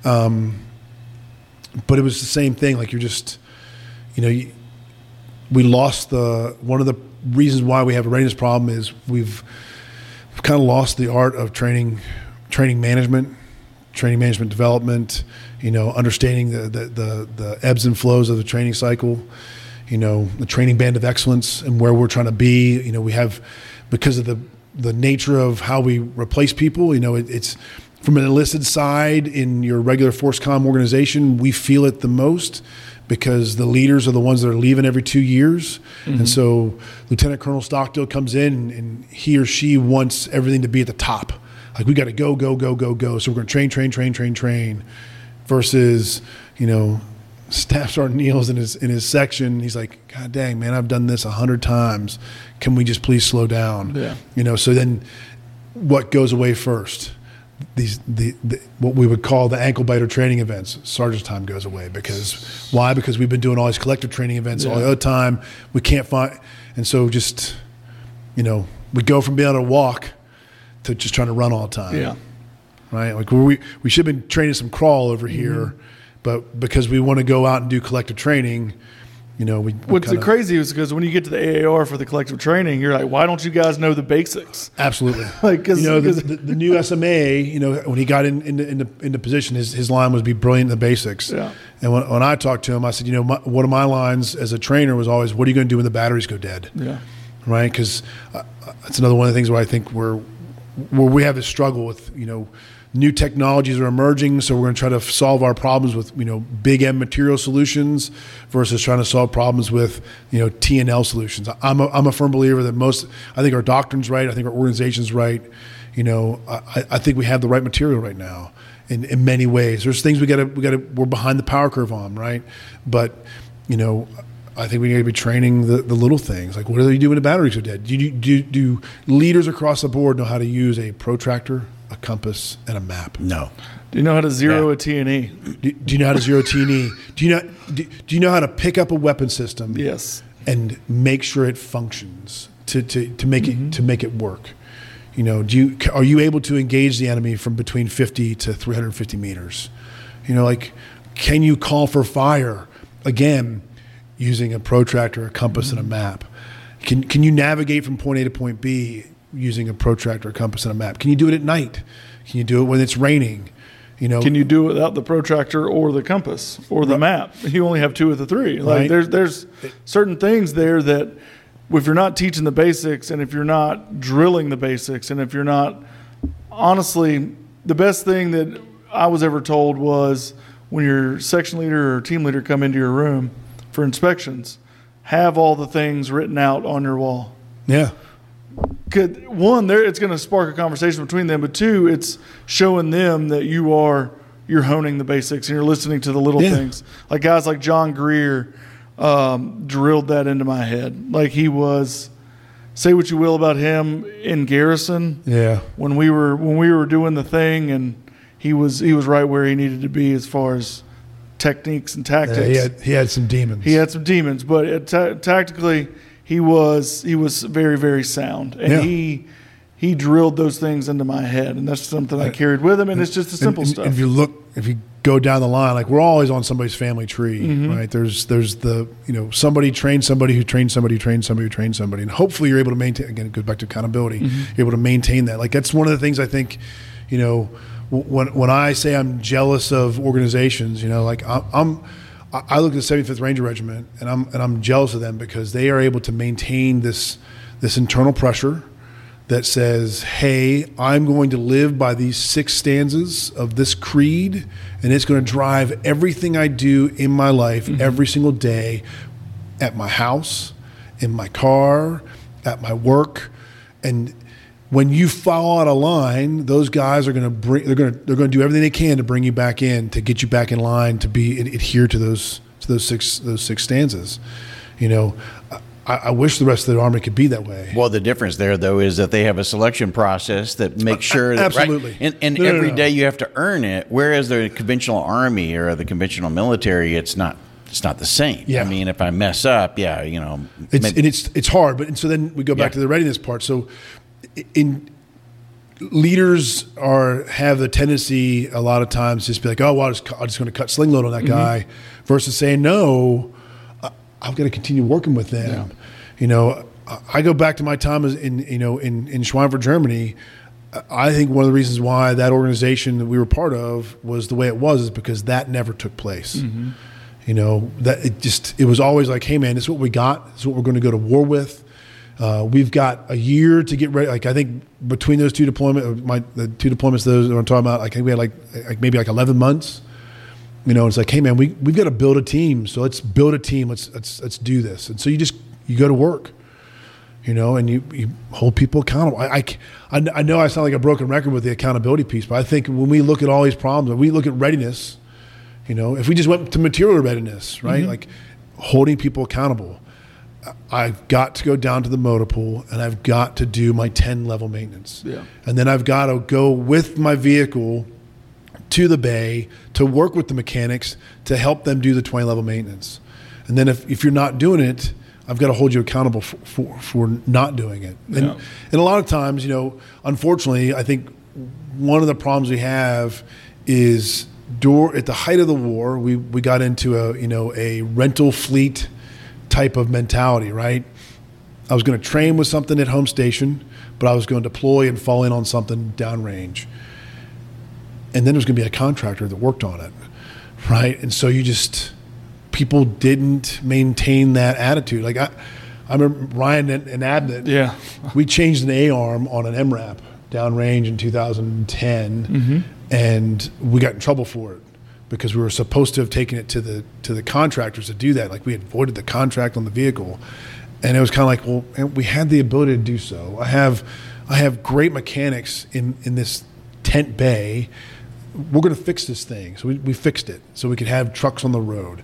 But it was the same thing. Like, you're just, you know, we lost one of the reasons why we have a readiness problem is we've kind of lost the art of training management development, you know, understanding the ebbs and flows of the training cycle, you know, the training band of excellence and where we're trying to be. You know, we have, because of the nature of how we replace people, you know, it's from an enlisted side in your regular force comm organization, we feel it the most because the leaders are the ones that are leaving every 2 years. And so Lieutenant Colonel Stockdale comes in and he or she wants everything to be at the top. Like, we got to go. So we're going to train versus, you know, Staff Sergeant Neal's in his section. He's like, God dang, man, I've done this 100 times. Can we just please slow down? Yeah. You know, so then what goes away first? What we would call the ankle biter training events. Sergeant's time goes away because why? Because we've been doing all these collective training events all the other time. We can't find, and so just, you know, we go from being able to walk to just trying to run all the time. Yeah. Right. Like we should have been training some crawl over here, but because we want to go out and do collective training, What's crazy is because when you get to the AAR for the collective training, you're like, why don't you guys know the basics? Absolutely. Like, the new SMA, when he got into position, his line was be brilliant in the basics. Yeah. And when I talked to him, I said, one of my lines as a trainer was always, what are you going to do when the batteries go dead? Yeah. Right. Because that's another one of the things where I think where we have this struggle with, new technologies are emerging, so we're going to try to solve our problems with big M material solutions versus trying to solve problems with T&L solutions. I'm a firm believer that I think our doctrine's right, I think our organization's right. I think we have the right material right now in many ways. There's things we're behind the power curve on, right? But I think we need to be training the little things, like what do they do when the batteries are dead? Do leaders across the board know how to use a protractor, a compass, and a map? No. Do you know how to zero a T&E? Do you know how to zero T&E? Do you know how to pick up a weapon system? Yes. And make sure it functions to make it work? Are you able to engage the enemy from between 50 to 350 meters? Can you call for fire again using a protractor, a compass, and a map? Can you navigate from point A to point B using a protractor, a compass, and a map? Can you do it at night? Can you do it when it's raining? Can you do it without the protractor or the compass or the map? You only have two of the three. Like there's certain things there that if you're not teaching the basics and if you're not drilling the basics and if you're not, honestly, the best thing that I was ever told was when your section leader or team leader come into your room for inspections, have all the things written out on your wall. Yeah. One, it's going to spark a conversation between them, but two, it's showing them that you're honing the basics and you're listening to the little things. Like guys like John Greer drilled that into my head. Like he was, say what you will about him in Garrison. Yeah. When we were doing the thing, and he was right where he needed to be as far as techniques and tactics. Yeah, he had some demons. But tactically, he was very, very sound, and he drilled those things into my head, and that's something I carried with him. And it's just the simple stuff. If you go down the line, like we're always on somebody's family tree, right? There's the somebody trained somebody who trained somebody who trained somebody who trained somebody, and hopefully you're able to maintain. Again, it goes back to accountability. You're able to maintain that. Like that's one of the things I think, when I say I'm jealous of organizations, like I look at the 75th Ranger Regiment, and I'm jealous of them because they are able to maintain this internal pressure that says, hey, I'm going to live by these 6 stanzas of this creed, and it's going to drive everything I do in my life every single day, at my house, in my car, at my work. And when you fall out of line, those guys are going to do everything they can to bring you back in, to get you back in line, to adhere to those 6 stanzas. I wish the rest of the Army could be that way. Well, the difference there, though, is that they have a selection process that makes sure that absolutely, and every day you have to earn it. Whereas the conventional Army or the conventional military, it's not the same. Yeah. I mean, if I mess up, it's hard. But so then we go back to the readiness part. So leaders have the tendency a lot of times just be like, oh, well, I'm just going to cut sling load on that guy, versus saying, no, I've got to continue working with them. I go back to my time in Schweinfurt, Germany. I think one of the reasons why that organization that we were part of was the way it was is because that never took place. That it was always like, hey man, this is what we got. This is what we're going to go to war with. We've got a year to get ready. Like I think between those 2 deployments, the 2 deployments those I'm talking about, I think we had like maybe 11 months. It's like, hey man, we've got to build a team. So let's build a team. Let's do this. And so you go to work, and you hold people accountable. I know I sound like a broken record with the accountability piece, but I think when we look at all these problems, when we look at readiness, if we just went to material readiness, right? Like holding people accountable. I've got to go down to the motor pool and I've got to do my 10 level maintenance. Yeah. And then I've got to go with my vehicle to the bay to work with the mechanics to help them do the 20 level maintenance. And then if you're not doing it, I've got to hold you accountable for not doing it. And a lot of times, unfortunately, I think one of the problems we have is at the height of the war, we got into a rental fleet type of mentality, right? I was going to train with something at home station, but I was going to deploy and fall in on something downrange. And then there's going to be a contractor that worked on it, right? And so people didn't maintain that attitude. Like I remember Ryan and Abnett, we changed an A-arm on an MRAP downrange in 2010, and we got in trouble for it because we were supposed to have taken it to the contractors to do that. Like we had voided the contract on the vehicle, and it was kind of like, well, we had the ability to do so. I have great mechanics in this tent bay. We're going to fix this thing. So we fixed it so we could have trucks on the road.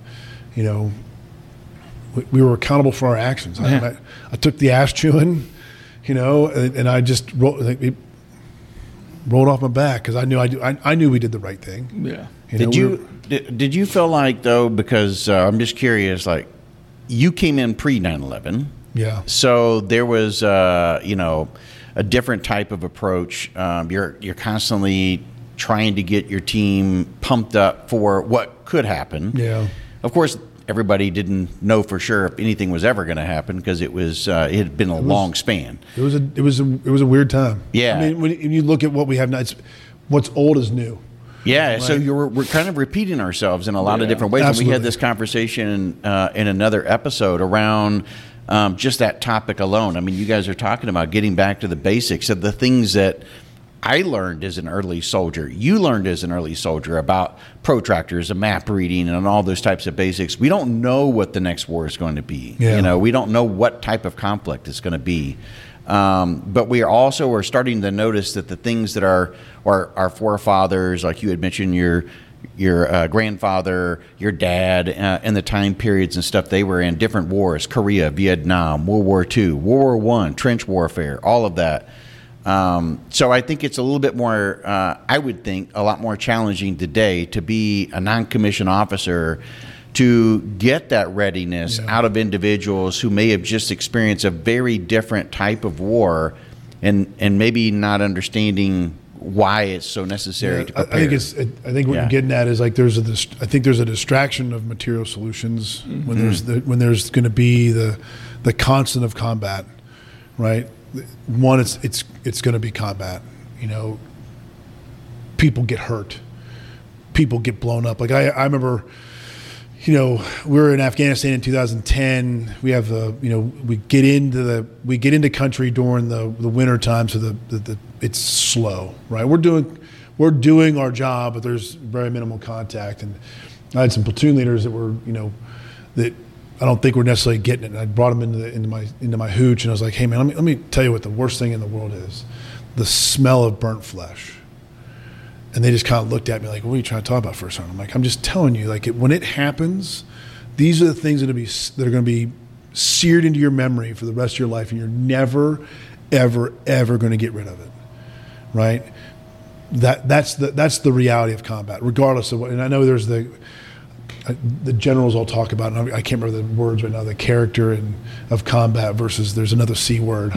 We were accountable for our actions. I took the ass chewing, and I just rolled off my back because I knew we did the right thing. Yeah. Did you feel like, though, because I'm just curious, like you came in pre 9/11. Yeah. So there was a different type of approach. You're constantly trying to get your team pumped up for what could happen. Yeah. Of course, everybody didn't know for sure if anything was ever going to happen because it had been a long span. It was a weird time. Yeah. I mean, when you look at what we have now, what's old is new. Yeah, right? so we're kind of repeating ourselves in a lot of different ways. Absolutely. And we had this conversation in another episode around just that topic alone. I mean, you guys are talking about getting back to the basics of the things that I learned as an early soldier. You learned as an early soldier about protractors and map reading and all those types of basics. We don't know what the next war is going to be. Yeah. We don't know what type of conflict it's going to be. But we are starting to notice that the things that our forefathers, like you had mentioned, your grandfather, your dad, and the time periods and stuff they were in, different wars, Korea, Vietnam, World War II, World War I, trench warfare, all of that. So I think it's a little bit more, I would think, a lot more challenging today to be a non-commissioned officer to get that readiness out of individuals who may have just experienced a very different type of war and maybe not understanding why it's so necessary to prepare. I think what you're getting at is like there's a distraction of material solutions when there's going to be the constant of combat, right? One, it's going to be combat. People get hurt, people get blown up. Like I remember. We were in Afghanistan in 2010. We have we get into country during the winter time, so it's slow, right? We're doing our job, but there's very minimal contact. And I had some platoon leaders that were that I don't think were necessarily getting it. And I brought them into my hooch, and I was like, hey man, let me tell you what the worst thing in the world is: the smell of burnt flesh. And they just kind of looked at me like, what are you trying to talk about for a second? I'm like, I'm just telling you, like when it happens, these are the things that are going to be seared into your memory for the rest of your life, and you're never, ever, ever going to get rid of it, right? That's the reality of combat, regardless of what. And I know there's the generals all talk about, and I can't remember the words right now, the character of combat versus there's another C word,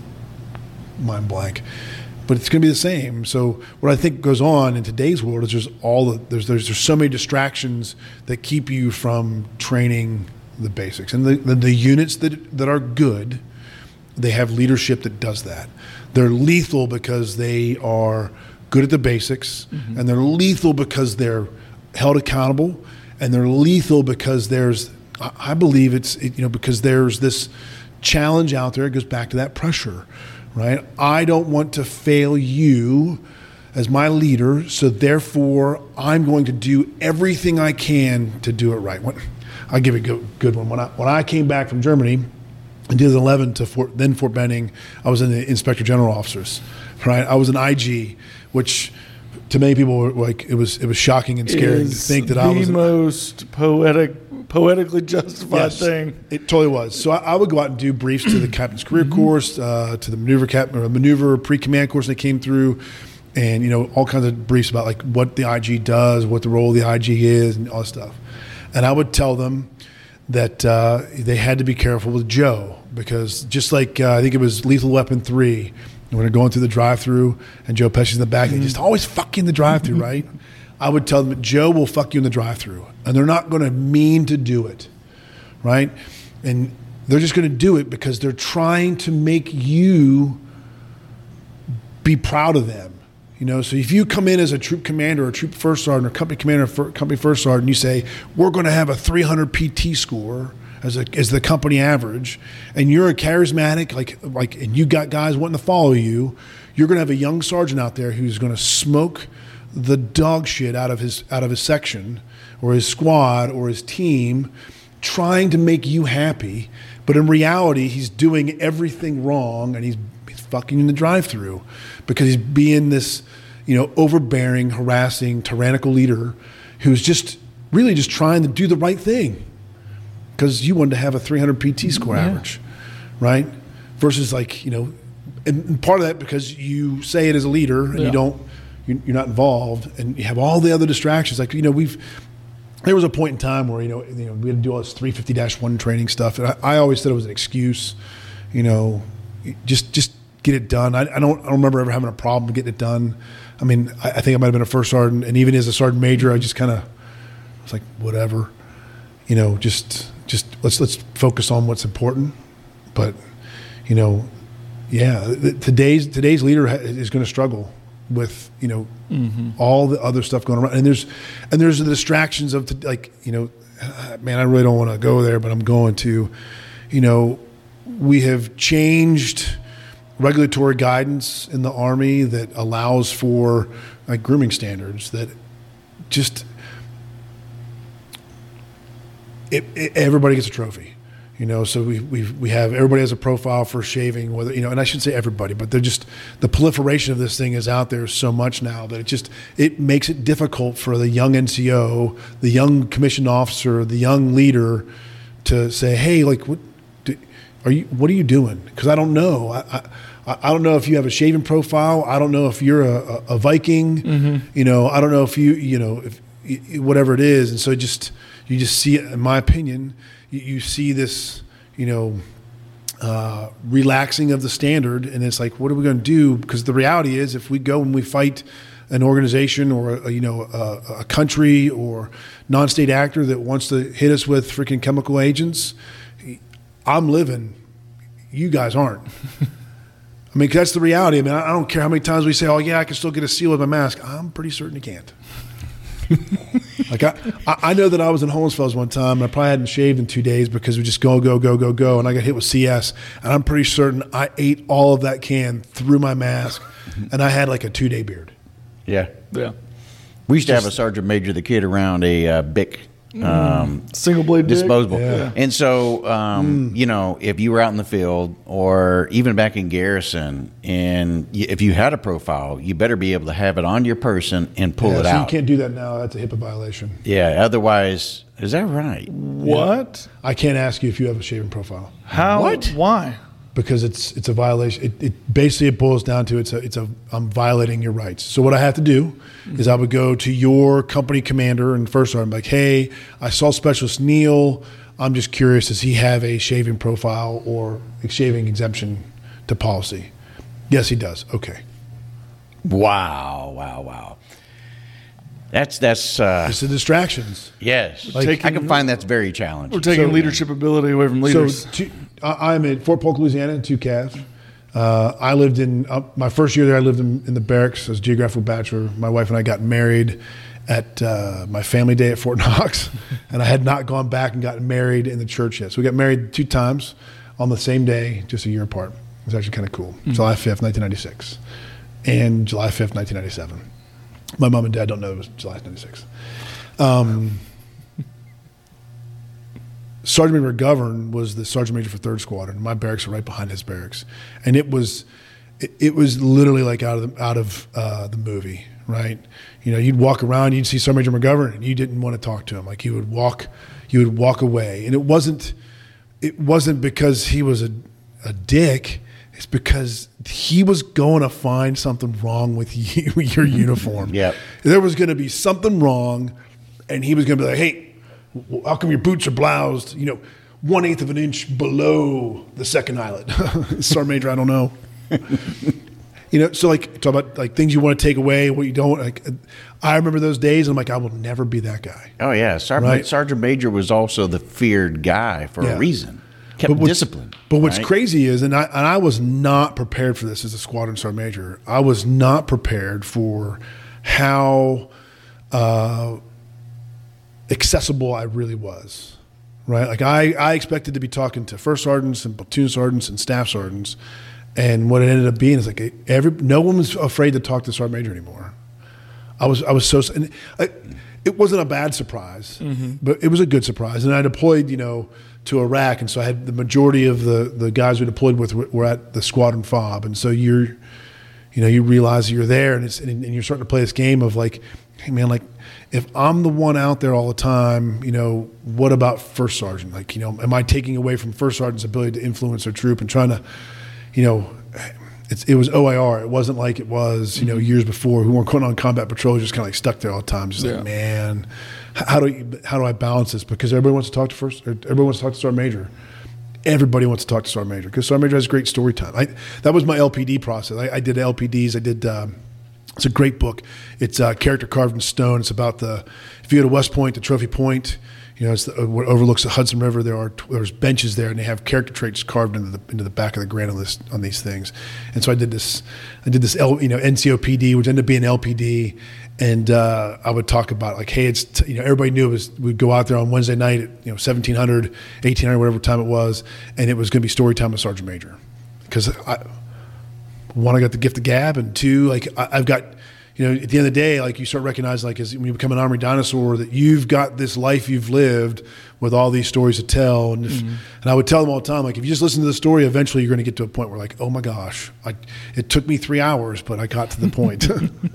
mind blank. But it's going to be the same. So what I think goes on in today's world is there's so many distractions that keep you from training the basics. And the units that are good, they have leadership that does that. They're lethal because they are good at the basics, and they're lethal because they're held accountable, and they're lethal because I believe because there's this challenge out there. It goes back to that pressure. Right? I don't want to fail you as my leader, so therefore I'm going to do everything I can to do it right. I'll give you a good one. When I came back from Germany in 2011 to Fort Benning, I was in the Inspector General officers. Right? I was an IG, which to many people were like it was shocking and scary to think that I was the most poetically justified thing. It totally was. So I would go out and do briefs to the captain's career course, to the maneuver pre-command course that came through, and all kinds of briefs about like what the IG does, what the role of the IG is, and all that stuff. And I would tell them that they had to be careful with Joe, because just like I think it was Lethal Weapon 3, when they're going through the drive-thru and Joe Pesci's in the back, they just always fuck you in the drive-thru, right? I would tell them that Joe will fuck you in the drive-thru, and they're not going to mean to do it, right? And they're just going to do it because they're trying to make you be proud of them. You know, so if you come in as a troop commander or troop first sergeant or company commander or company first sergeant, you say, we're going to have a 300 PT score as the company average, and you're a charismatic, like, and you got guys wanting to follow you, you're going to have a young sergeant out there who's going to smoke the dog shit out of his section or his squad or his team, trying to make you happy, but in reality, he's doing everything wrong, and he's fucking in the drive-thru because he's being this, you know, overbearing, harassing, tyrannical leader who's just really just trying to do the right thing because you wanted to have a 300 PT score average, right? Versus, like, you know, and part of that because you say it as a leader and you're not involved, and you have all the other distractions. Like, you know, there was a point in time where, you know, we had to do all this 350-1 training stuff, and I always said it was an excuse, you know, just get it done. I don't remember ever having a problem getting it done. I mean, I think I might have been a first sergeant, and even as a sergeant major, I just kind of was like, whatever, you know, just let's focus on what's important. But, you know, yeah, today's leader is going to struggle with, you know, all the other stuff going around, and there's the distractions of, like, you know, man, I really don't want to go there, but I'm going to. You know, we have changed regulatory guidance in the Army that allows for, like, grooming standards that just everybody gets a trophy. You know, so we have, everybody has a profile for shaving, whether, you know, and I shouldn't say everybody, but they're just, the proliferation of this thing is out there so much now that it makes it difficult for the young NCO, the young commissioned officer, the young leader to say, hey, like, what are you doing? Because I don't know. I don't know if you have a shaving profile. I don't know if you're a Viking. You know, I don't know if you know, if whatever it is. And so you just see it, in my opinion, you see this, you know, relaxing of the standard, and it's like, what are we going to do? Because the reality is, if we go and we fight an organization or a country or non-state actor that wants to hit us with freaking chemical agents, I'm living. You guys aren't. I mean, 'cause that's the reality. I mean, I don't care how many times we say, "Oh yeah, I can still get a seal with my mask." I'm pretty certain you can't. Like, I know that I was in Holmesfels one time, and I probably hadn't shaved in 2 days because we just go, and I got hit with CS, and I'm pretty certain I ate all of that can through my mask, and I had like a 2-day beard. Yeah. Yeah. We used to have a sergeant major the kid around a Bic Single blade disposable. Yeah. And so, you know, if you were out in the field or even back in garrison, and if you had a profile, you better be able to have it on your person and pull it so out. You can't do that now. That's a HIPAA violation. Yeah. Otherwise, is that right? What? I can't ask you if you have a shaving profile. How? What? Why? Because it's a violation. It basically boils down to I'm violating your rights. So what I have to do is I would go to your company commander and first sergeant, like, hey, I saw Specialist Neil. I'm just curious, does he have a shaving profile or a shaving exemption to policy? Yes, he does. Okay. Wow. That's It's the distractions. yes. Like, I can find that's very challenging. We're taking leadership ability away from leaders. So I'm at Fort Polk, Louisiana, in 2 Cav. I lived in my first year there. I lived in the barracks as a geographical bachelor. My wife and I got married at my family day at Fort Knox, and I had not gone back and gotten married in the church yet. So we got married 2 times on the same day, just a year apart. It was actually kind of cool. July 5th, 1996, and July 5th, 1997. My mom and dad don't know it was July 96. Sergeant Major McGovern was the sergeant major for 3rd Squadron. My barracks are right behind his barracks, and it was literally like out of the movie, right? You know, you'd walk around, you'd see Sergeant Major McGovern, and you didn't want to talk to him. Like, you would walk away, and it wasn't because he was a dick. It's because he was going to find something wrong with you, your uniform. Yep. There was going to be something wrong, and he was going to be like, hey, how come your boots are bloused, 1/8 of an inch below the second eyelet? Sergeant Major, I don't know. So like talk about like things you want to take away, what you don't. Like, I remember those days. And I'm like, I will never be that guy. Oh yeah, Sergeant Major was also the feared guy for a reason. Kept discipline. But what's crazy is, and I was not prepared for this as a squadron sergeant major. I was not prepared for how accessible I really was. Right, like I expected to be talking to first sergeants and platoon sergeants and staff sergeants. And what it ended up being is like no one was afraid to talk to sergeant major anymore. I was so, and it wasn't a bad surprise, but it was a good surprise. And I deployed, to Iraq, and so I had the majority of the guys we deployed with were at the squadron FOB, and so you realize you're there, and you're starting to play this game of like, hey man, like if I'm the one out there all the time, what about first sergeant? Like, am I taking away from first sergeant's ability to influence their troop and trying to it was OIR. It wasn't like it was, years before, who weren't going on combat patrols, just kind of like stuck there all the time. Just like, man, how do I balance this? Because everybody wants to talk to everybody wants to talk to sergeant major. Everybody wants to talk to sergeant major because sergeant major has great story time. That was my LPD process. I did LPDs. I did. It's a great book. It's Character Carved in Stone. It's about if you go to West Point, the Trophy Point. It's what overlooks the Hudson River. There's benches there, and they have character traits carved into the back of the granite list on these things. And so I did this NCOPD, which ended up being LPD, and I would talk about like, hey, it's everybody knew we'd go out there on Wednesday night at 1700, 1800, whatever time it was, and it was going to be story time with sergeant major, because one, I got the gift of gab, and two, like I've got. At the end of the day, like you start recognizing, like as when you become an Army dinosaur, that you've got this life you've lived with all these stories to tell. And and I would tell them all the time, like if you just listen to the story, eventually you're going to get to a point where like, oh my gosh, it took me 3 hours, but I got to the point.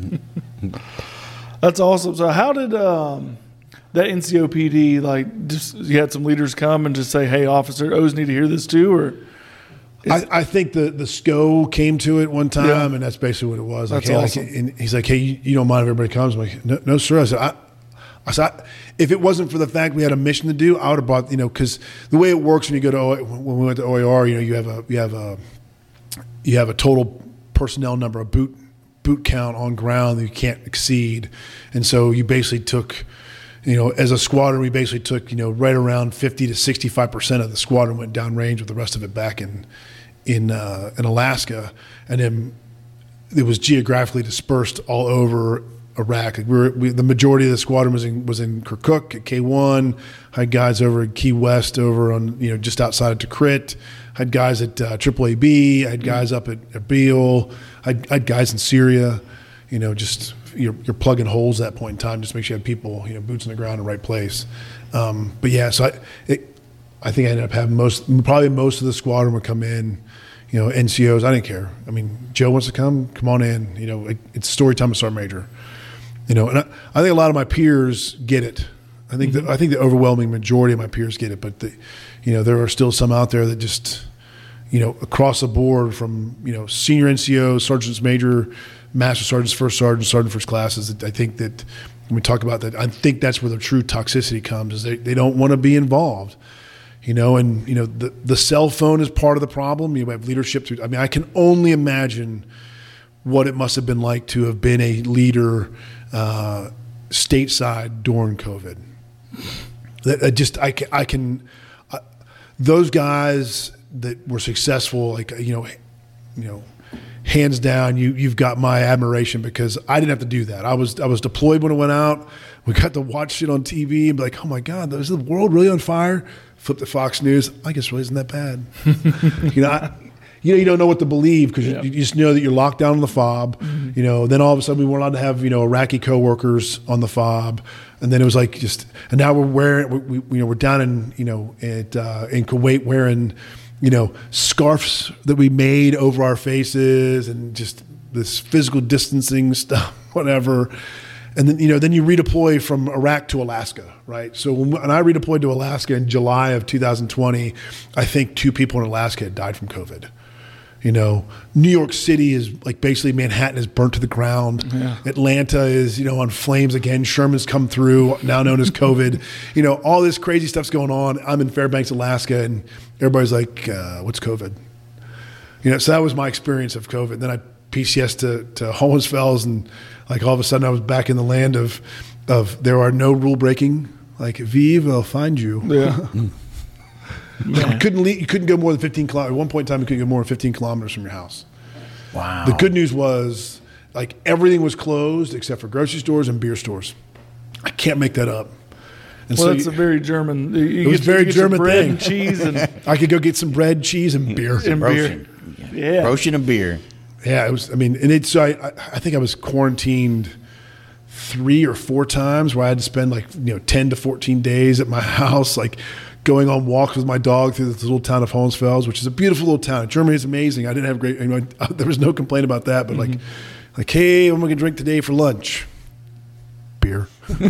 That's awesome. So how did that NCOPD, like just you had some leaders come and just say, hey, officer, O's need to hear this too, or? I think the SCO came to it one time, and that's basically what it was. Like, that's awesome. And he's like, hey, you don't mind if everybody comes? I'm like, no, sir. I said, if it wasn't for the fact we had a mission to do, I would have brought, because the way it works when you go to when we went to OER, you have a total personnel number, a boot count on ground that you can't exceed, and so you basically took. As a squadron, we basically took, right around 50 to 65% of the squadron went downrange, with the rest of it back in Alaska, and then it was geographically dispersed all over Iraq. Like the majority of the squadron was in Kirkuk at K1. Had guys over at Key West, over on just outside of Tikrit. Had guys at AAAB. Had guys up at Erbil. Had guys in Syria. Just. You're plugging holes at that point in time, just make sure you have people, boots on the ground in the right place. But yeah, so I think I ended up having probably most of the squadron would come in, NCOs. I didn't care. I mean, Joe wants to come on in. It's story time with sergeant major. And I think a lot of my peers get it. I think the overwhelming majority of my peers get it, but there are still some out there that just across the board from senior NCO, sergeants major, master sergeants, first sergeant, sergeant first classes. I think that when we talk about that, I think that's where the true toxicity comes. Is they don't want to be involved, and the cell phone is part of the problem. You have leadership through. I mean, I can only imagine what it must have been like to have been a leader stateside during COVID. I can those guys that were successful, like hands down, you've got my admiration, because I didn't have to do that. I was deployed when it went out. We got to watch shit on TV and be like, oh my God, is the world really on fire? Flip to Fox News. I guess it really isn't that bad. You don't know what to believe, because you just know that you're locked down on the FOB. Then all of a sudden we weren't allowed to have Iraqi coworkers on the FOB, and then it was like and now we're down in in Kuwait wearing scarves that we made over our faces, and just this physical distancing stuff, whatever. And then, then you redeploy from Iraq to Alaska, right? So when I redeployed to Alaska in July of 2020, I think 2 people in Alaska had died from COVID. You know, New York City is like basically Manhattan is burnt to the ground. Yeah. Atlanta is, you know, on flames again. Sherman's come through, now known as COVID. You know, all this crazy stuff's going on. I'm in Fairbanks, Alaska, and everybody's like, what's COVID? You know, so that was my experience of COVID. Then I PCS to Holmes Fells, and like all of a sudden I was back in the land of there are no rule breaking. Like, Vive, I'll find you. Yeah. You couldn't go more than 15 kilometers. At one point in time, you couldn't go more than 15 kilometers from your house. Wow. The good news was, like, everything was closed except for grocery stores and beer stores. I can't make that up. And Well, that's a very German. it was a very German bread thing. and cheese and I could go get some bread, cheese, and beer. and beer. Yeah. Roasting and beer. Yeah, it was. I mean, and it's. So I think I was quarantined 3 or 4 times, where I had to spend 10 to 14 days at my house, like going on walks with my dog through this little town of Hohensfels, which is a beautiful little town. Germany is amazing. I didn't have great. There was no complaint about that. But like, hey, what am I gonna drink today for lunch? Beer.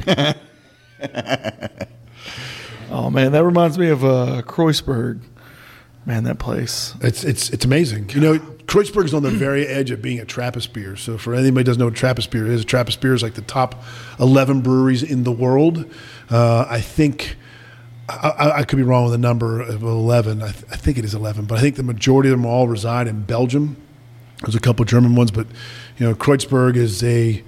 Oh man, that reminds me of Kreuzberg. Man, that place. It's amazing. You know, Kreuzberg is on the very edge of being a Trappist beer. So for anybody who doesn't know what Trappist beer is, Trappist beer is like the top 11 breweries in the world. I think I could be wrong with the number of 11. I think it is 11, but I think the majority of them all reside in Belgium. There's a couple of German ones, but Kreuzberg is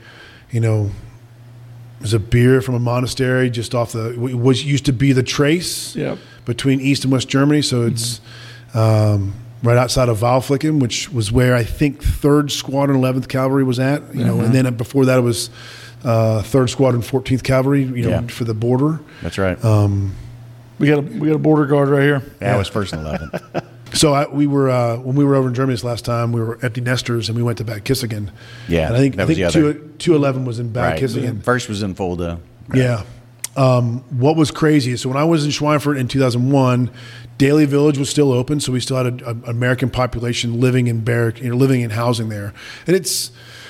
a beer from a monastery just off used to be the Trace. Yep. Between East and West Germany, so it's right outside of Walflicken, which was where I think 3rd Squadron 11th Cavalry was at. And then before that it was 3rd Squadron 14th Cavalry. For the border. That's right. We got a border guard right here. Yeah, I was first and 11. So we were when we were over in Germany this last time, we were empty nesters and we went to Bad Kissingen. Yeah, and I think that was the other. 211 was in Bad Right. Kissingen. First was in Fulda. Right. Yeah. What was crazy is, so when I was in Schweinfurt in 2001, Daly Village was still open, so we still had an American population living in living in housing there, and it's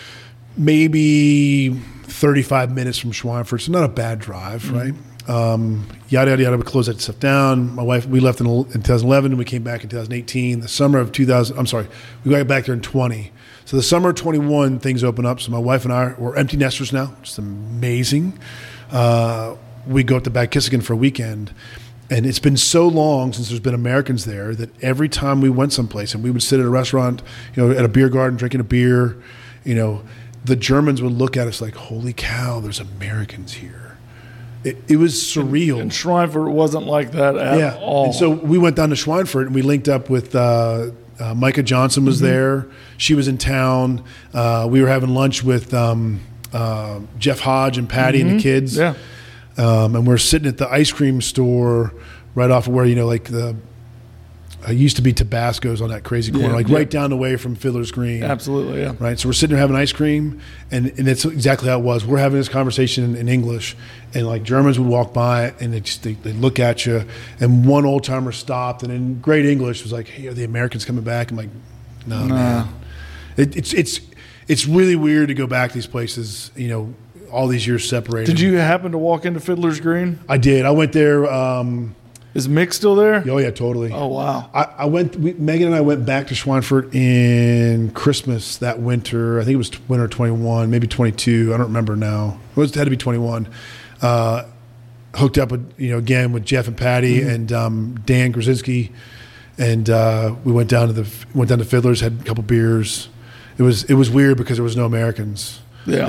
maybe 35 minutes from Schweinfurt, so not a bad drive, right? Yada yada yada. We closed that stuff down. My wife, we left in 2011, and we came back in 2018. The summer of 2000, I'm sorry, we got back there in 20. So the summer of 21, things open up. So my wife and I were empty nesters now, which is amazing. We go up to Bad Kissingen for a weekend, and it's been so long since there's been Americans there that every time we went someplace and we would sit at a restaurant, at a beer garden drinking a beer, the Germans would look at us like, holy cow, there's Americans here. It was surreal. And Schweinfurt wasn't like that at all. And so we went down to Schweinfurt and we linked up with Micah Johnson was there. She was in town. We were having lunch with Jeff Hodge and Patty and the kids. Yeah. And we're sitting at the ice cream store right off of where, used to be Tabasco's on that crazy corner, right down the way from Fiddler's Green. Absolutely, yeah. Right. So we're sitting there having ice cream, and that's exactly how it was. We're having this conversation in English, and like Germans would walk by and they look at you, and one old timer stopped and in great English was like, "Hey, are the Americans coming back?" I'm like, "No, man." It's really weird to go back to these places, all these years separated. Did you happen to walk into Fiddler's Green? I did. I went there. Is Mick still there? Oh yeah, totally. Oh wow. Megan and I went back to Schweinfurt in Christmas that winter. I think it was winter 21, maybe 22. I don't remember now. It had to be 21. Hooked up with again with Jeff and Patty and Dan Krasinski, and we went down to Fiddler's, had a couple beers. It was weird because there was no Americans. Yeah.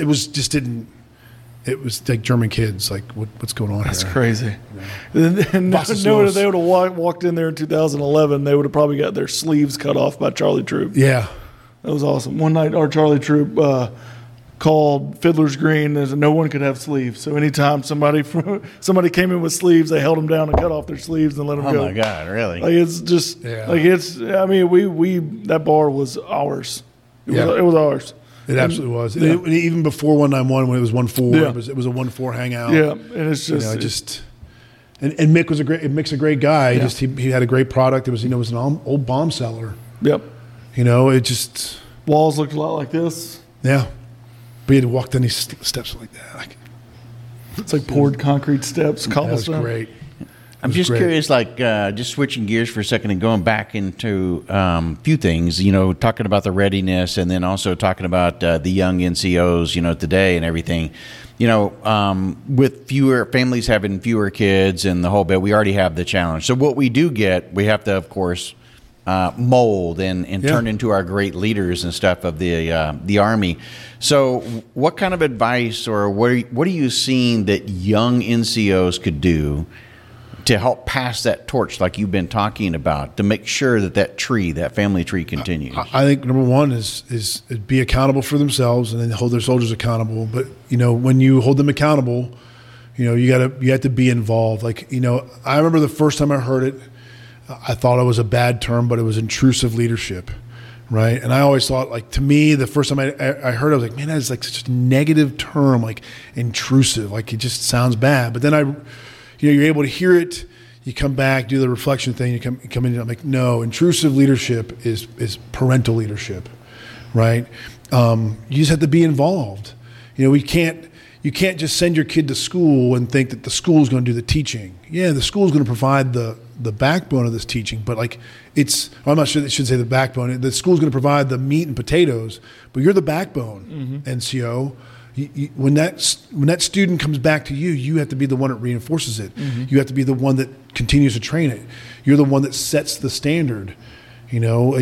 It was like German kids. Like, what's going on That's here? crazy. And no, if they would have walked in there in 2011, they would have probably got their sleeves cut off by Charlie Troop. Yeah. That was awesome. One night, our Charlie Troop called Fiddler's Green, and no one could have sleeves. So anytime somebody came in with sleeves, they held them down and cut off their sleeves and let them go. Oh my God, really? Like it's just I mean, we that bar was ours. It was ours. It absolutely was. And even before 191, when it was 1-4, it was a 1-4 hangout. Yeah, and it's just and Mick was Mick's a great guy. Yeah. He had a great product. It was was an old bomb cellar. Yep. It just walls looked a lot like this. Yeah, but you had to walk down these steps like that. It's like poured concrete steps, cobblestone. That was great. I'm just great. curious, like just switching gears for a second and going back into a few things, you know, talking about the readiness and then also talking about the young NCOs, you know, today and everything. You know, with fewer families having fewer kids and the whole bit, we already have the challenge. So what we do get, we have to, of course, mold and turn into our great leaders and stuff of the Army. So what kind of advice or what are you seeing that young NCOs could do to help pass that torch like you've been talking about, to make sure that family tree continues? I think number one is be accountable for themselves and then hold their soldiers accountable. But, you know, when you hold them accountable, you know, you have to be involved. Like, you know, I remember the first time I heard it, I thought it was a bad term, but it was intrusive leadership, right? And I always thought, like, to me, the first time I heard it, I was like, man, that's like such a negative term, like intrusive, like it just sounds bad. But then you're able to hear it, you come back, do the reflection thing, you come in, and I'm like, no, intrusive leadership is parental leadership, right? You just have to be involved. You know, you can't just send your kid to school and think that the school is going to do the teaching. Yeah, the school is going to provide the backbone of this teaching, but like I'm not sure they should say the backbone. The school is going to provide the meat and potatoes, but you're the backbone, NCO. When that student comes back to you, you have to be the one that reinforces it. You have to be the one that continues to train it. You're the one that sets the standard. You know,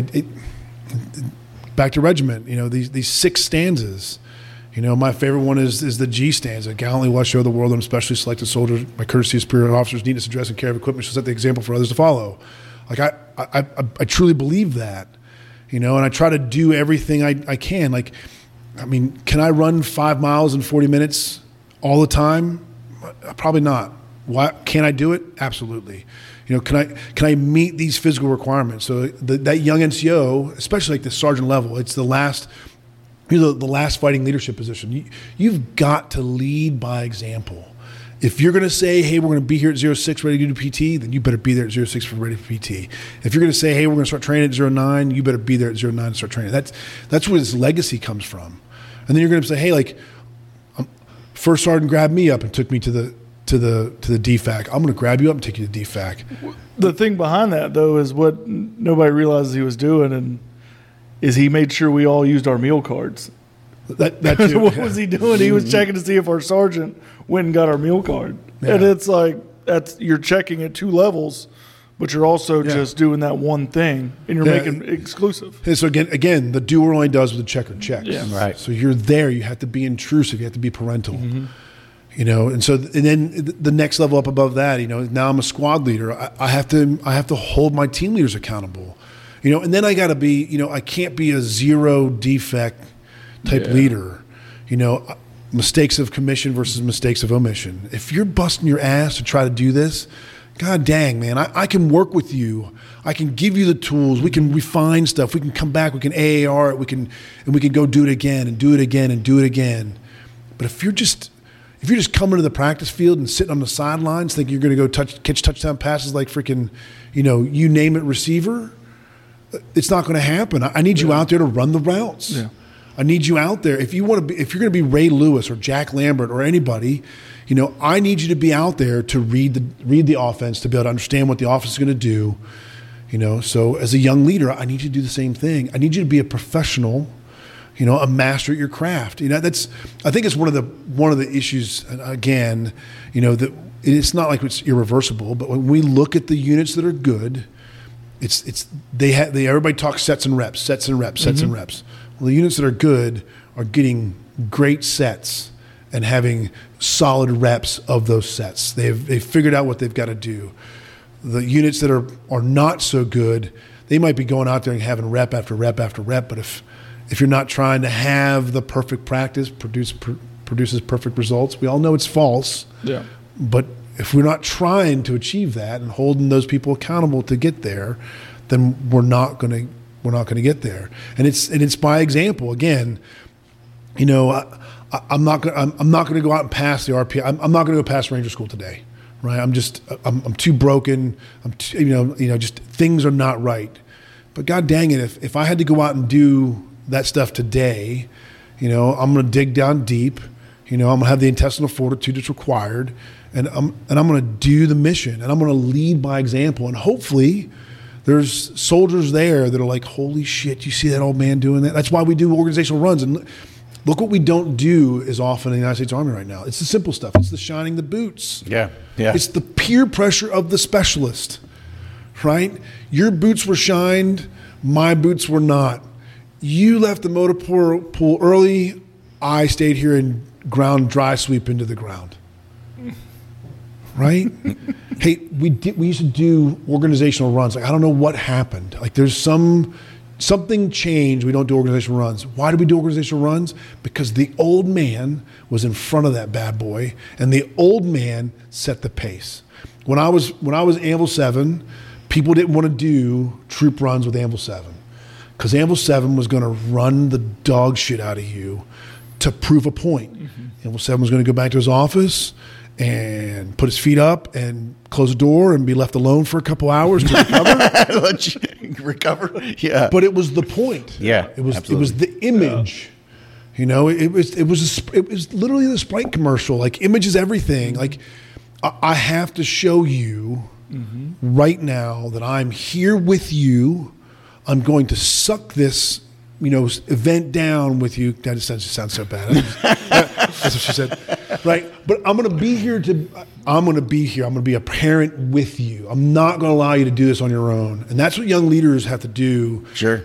back to regiment. You know, these 6 stanzas. You know, my favorite one is the G stanza. Gallantly will I show the world I'm specially selected soldiers, my courtesy of superior officers, neatness, address, and care of equipment shall set the example for others to follow. Like I truly believe that. You know, and I try to do everything I can. Like, I mean, can I run 5 miles in 40 minutes all the time? Probably not. Why can't I do it? Absolutely. You know, can I meet these physical requirements? So that young NCO, especially like the sergeant level, it's the last fighting leadership position. You've got to lead by example. If you're going to say, hey, we're going to be here at 06 ready to do PT, then you better be there at 06 for ready for PT. If you're going to say, hey, we're going to start training at 09, you better be there at 09 and start training. That's where this legacy comes from. And then you're going to say, hey, like, first sergeant grabbed me up and took me to the DFAC. I'm going to grab you up and take you to DFAC. The thing behind that, though, is what nobody realizes he was doing, and is he made sure we all used our meal cards. That too. What was he doing? He was checking to see if our sergeant went and got our meal card. Yeah. And it's like you're checking at 2 levels, but you're also just doing that one thing, and you're making it exclusive. And so again, the doer only does what the checker checks. Yeah. Right. So you're there. You have to be intrusive. You have to be parental. You know, and then the next level up above that, you know, now I'm a squad leader. I have to hold my team leaders accountable. You know, and then I got to be, you know, I can't be a 0 defect type leader. You know, mistakes of commission versus mistakes of omission. If you're busting your ass to try to do this, God dang, man, I can work with you. I can give you the tools. We can refine stuff. We can come back. We can AAR it. We can go do it again and do it again and do it again. But if you're just coming to the practice field and sitting on the sidelines thinking you're going to go catch touchdown passes like freaking, you know, you name it receiver, it's not going to happen. I need you out there to run the routes. Yeah. I need you out there. If you're going to be Ray Lewis or Jack Lambert or anybody, you know, I need you to be out there to read the offense, to be able to understand what the offense is going to do. You know, so as a young leader, I need you to do the same thing. I need you to be a professional, you know, a master at your craft. You know, I think it's one of the issues. Again, you know, that it's not like it's irreversible, but when we look at the units that are good, everybody talks sets and reps. Well, the units that are good are getting great sets and having solid reps of those sets. They've figured out what they've got to do. The units that are not so good, they might be going out there and having rep after rep after rep, but if you're not trying to have the perfect practice produces perfect results, we all know it's false. Yeah. But if we're not trying to achieve that and holding those people accountable to get there, then we're not going to get there. And it's by example. Again, you know, I'm not going to go out and pass the RPI. I'm not going to go past Ranger School today, right? I'm too broken. Just things are not right. But God dang it, if I had to go out and do that stuff today, you know, I'm going to dig down deep, I'm going to have the intestinal fortitude that's required, and I'm going to do the mission, and I'm going to lead by example, and hopefully there's soldiers there that are like, holy shit, you see that old man doing that? That's why we do organizational runs. And look what we don't do as often in the United States Army right now. It's the simple stuff. It's the shining the boots. Yeah. It's the peer pressure of the specialist, right? Your boots were shined. My boots were not. You left the motor pool early. I stayed here and ground dry sweep into the ground. Right? Hey, we used to do organizational runs. Like, I don't know what happened. Like, there's something changed. We don't do organizational runs. Why do we do organizational runs? Because the old man was in front of that bad boy, and the old man set the pace. When I was Anvil 7, people didn't want to do troop runs with Anvil 7 because Anvil 7 was going to run the dog shit out of you to prove a point. Mm-hmm. Anvil 7 was going to go back to his office and put his feet up and close the door and be left alone for a couple hours to recover. Let you recover. Yeah. But it was the point. Yeah. It was absolutely. it was the image. It was literally the Sprite commercial. Like, image is everything. Like, I have to show you right now that I'm here with you. I'm going to suck this event down with you. That sounds so bad. That's what she said. Right. But I'm going to be here. I'm going to be a parent with you. I'm not going to allow you to do this on your own. And that's what young leaders have to do. Sure.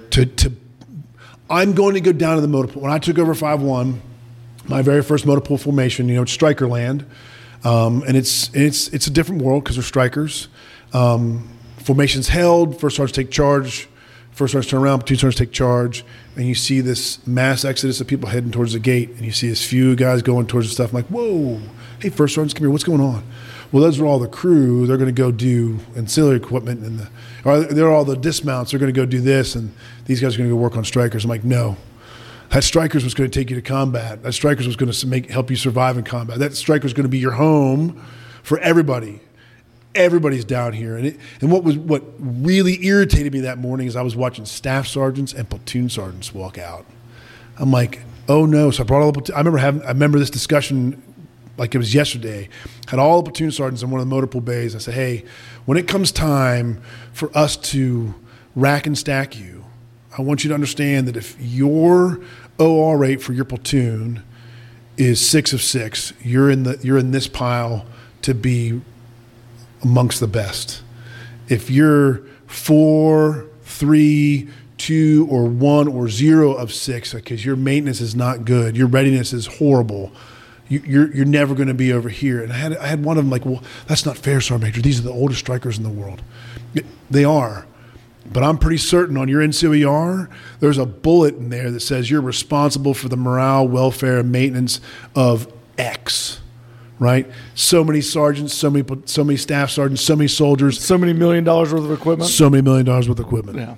I'm going to go down to the motor pool. When I took over 5-1, my very first motor pool formation, it's striker land. And it's a different world because they're strikers. Formation's held, first sergeants take charge, first sergeants turn around, platoon sergeants take charge, and you see this mass exodus of people heading towards the gate, and you see this few guys going towards the stuff. I'm like, whoa, hey, first sergeants, come here, what's going on? Well, those are all the crew. They're going to go do ancillary equipment, they're all the dismounts. They're going to go do this, and these guys are going to go work on strikers. I'm like, no. That strikers was going to take you to combat. That strikers was going to help you survive in combat. That strikers was going to be your home for everybody. Everybody's down here. And what really irritated me that morning is I was watching staff sergeants and platoon sergeants walk out. I'm like, oh no. So I brought all the I remember this discussion like it was yesterday. Had all the platoon sergeants in one of the motor pool bays. I said, hey, when it comes time for us to rack and stack you, I want you to understand that if your OR rate for your platoon is 6 of 6, you're in this pile to be amongst the best. If you're 4, 3, 2, or 1, or 0 of 6, because your maintenance is not good, your readiness is horrible, you're never going to be over here. And I had one of them like, well, that's not fair, Sergeant Major. These are the oldest strikers in the world. They are. But I'm pretty certain on your NCOER, there's a bullet in there that says you're responsible for the morale, welfare, and maintenance of X. Right? So many sergeants, so many staff sergeants, so many soldiers. So many $1 million worth of equipment. So many $1 million worth of equipment. Yeah.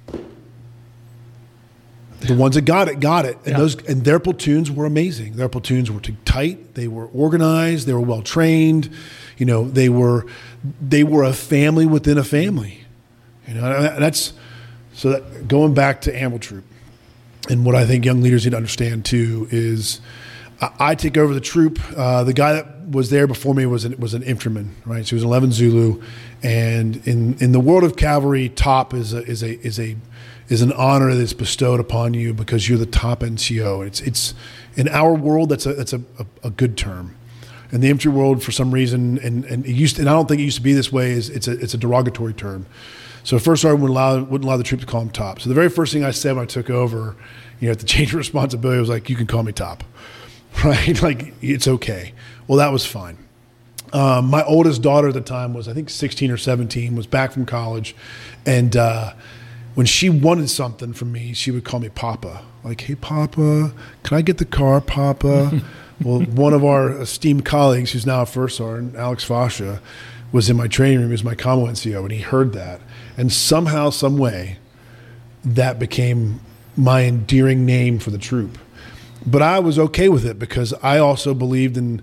The ones that got it. And Yeah. and their platoons were amazing. Their platoons were tight. They were organized. They were well trained. They were a family within a family. Going back to Anvil Troop, and what I think young leaders need to understand too is, I take over the troop. The guy that was there before me was an infantryman, right? So he was 11 Zulu, and in the world of cavalry, top is an honor that's bestowed upon you because you're the top NCO. It's in our world that's a good term. In the infantry world, for some reason, and I don't think it used to be this way. It's a derogatory term. So first sergeant wouldn't allow the troop to call him top. So the very first thing I said when I took over, at the change of responsibility, was like, you can call me top. Right? Like, it's okay. Well, that was fine. My oldest daughter at the time was, I think, 16 or 17, was back from college. And when she wanted something from me, she would call me Papa. Like, hey, Papa, can I get the car, Papa? Well, one of our esteemed colleagues, who's now a first sergeant, Alex Fascia, was in my training room. He was my commo NCO, and he heard that. And somehow, some way, that became my endearing name for the troop. But I was okay with it because I also believed in,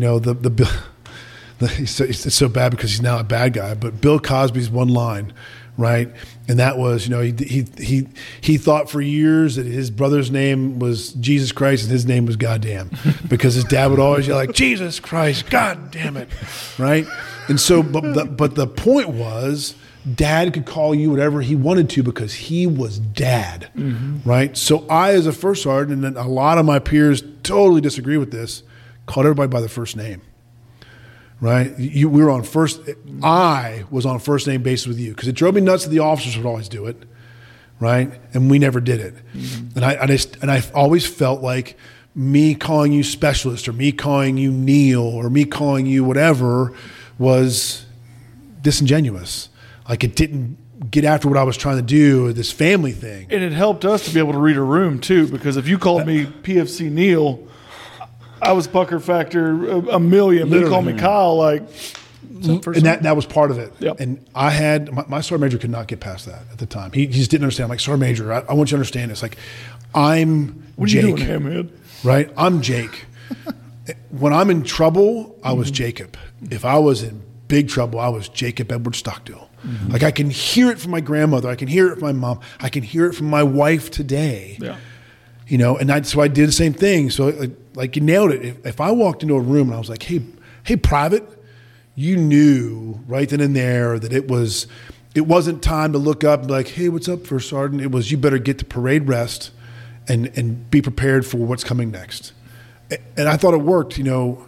it's so bad because he's now a bad guy. But Bill Cosby's one line, right? And that was, he thought for years that his brother's name was Jesus Christ and his name was goddamn, because his dad would always yell like, Jesus Christ, God damn it, right? And so, but the point was, Dad could call you whatever he wanted to because he was Dad, right? So I, as a first sergeant, and a lot of my peers totally disagree with this, called everybody by their first name. Right, we were on first. I was on first name basis with you because it drove me nuts that the officers would always do it, right? And we never did it. And I always felt like me calling you specialist or me calling you Neil or me calling you whatever was disingenuous. Like it didn't get after what I was trying to do, this family thing. And it helped us to be able to read a room too, because if you called me PFC Neil, I was pucker factor a million. They called me Kyle, like. And that was part of it. Yep. And I had my sergeant major could not get past that at the time. He just didn't understand. I'm like, sergeant major, I want you to understand this. Like, I'm what are Jake, you doing, Hamhead? right? I'm Jake. When I'm in trouble, I was Jacob. If I was in big trouble, I was Jacob Edward Stockdale. Like I can hear it from my grandmother. I can hear it from my mom. I can hear it from my wife today. Yeah. So I did the same thing. So like you nailed it. If I walked into a room and I was like, hey, private, you knew right then and there that it wasn't time to look up and be like, hey, what's up, First Sergeant? It was, you better get to parade rest and be prepared for what's coming next. And I thought it worked.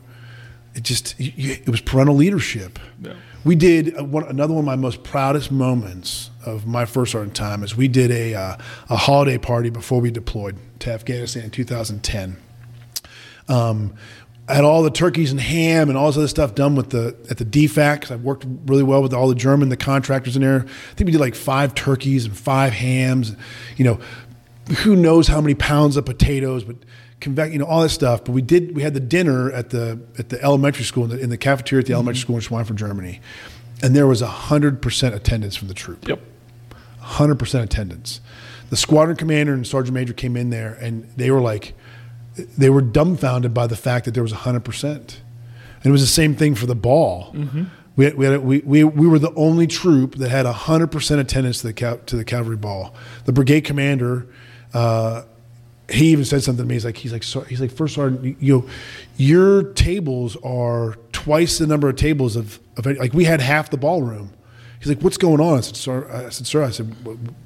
It was parental leadership. Yeah. We did another one of my most proudest moments of my first sergeant time is we did a holiday party before we deployed to Afghanistan in 2010. I had all the turkeys and ham and all this other stuff done at the DFAC, because I worked really well with all the contractors in there. I think we did like 5 turkeys and 5 hams. Who knows how many pounds of potatoes, but all this stuff. But we had the dinner at the elementary school in the cafeteria at the elementary school in Schweinfurt, Germany, and there was 100% attendance from the troop. Yep, 100% attendance. The squadron commander and sergeant major came in there, and they were dumbfounded by the fact that there was 100%. And it was the same thing for the ball. Mm-hmm. We were the only troop that had 100% attendance to the cavalry ball. The brigade commander. He even said something to me. He's like, First Sergeant, your tables are twice the number of tables of like we had half the ballroom. He's like, what's going on? I said, sir. I said,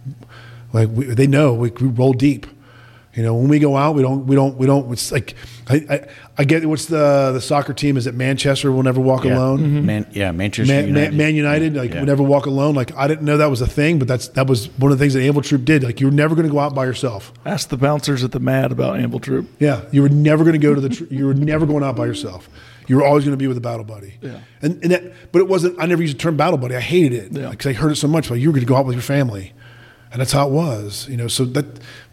they know we roll deep. When we go out, we don't. It's like I get what's the soccer team? Is it Manchester will never walk alone? Mm-hmm. Manchester United. Man United, will never walk alone. Like I didn't know that was a thing, but that was one of the things that Anvil Troop did. Like you were never going to go out by yourself. Ask the bouncers at the MAD about Anvil Troop. Yeah, you were never going to go to you were never going out by yourself. You were always going to be with a battle buddy. Yeah, but it wasn't. I never used the term battle buddy. I hated it because I heard it so much. Like you were going to go out with your family, and that's how it was. So that.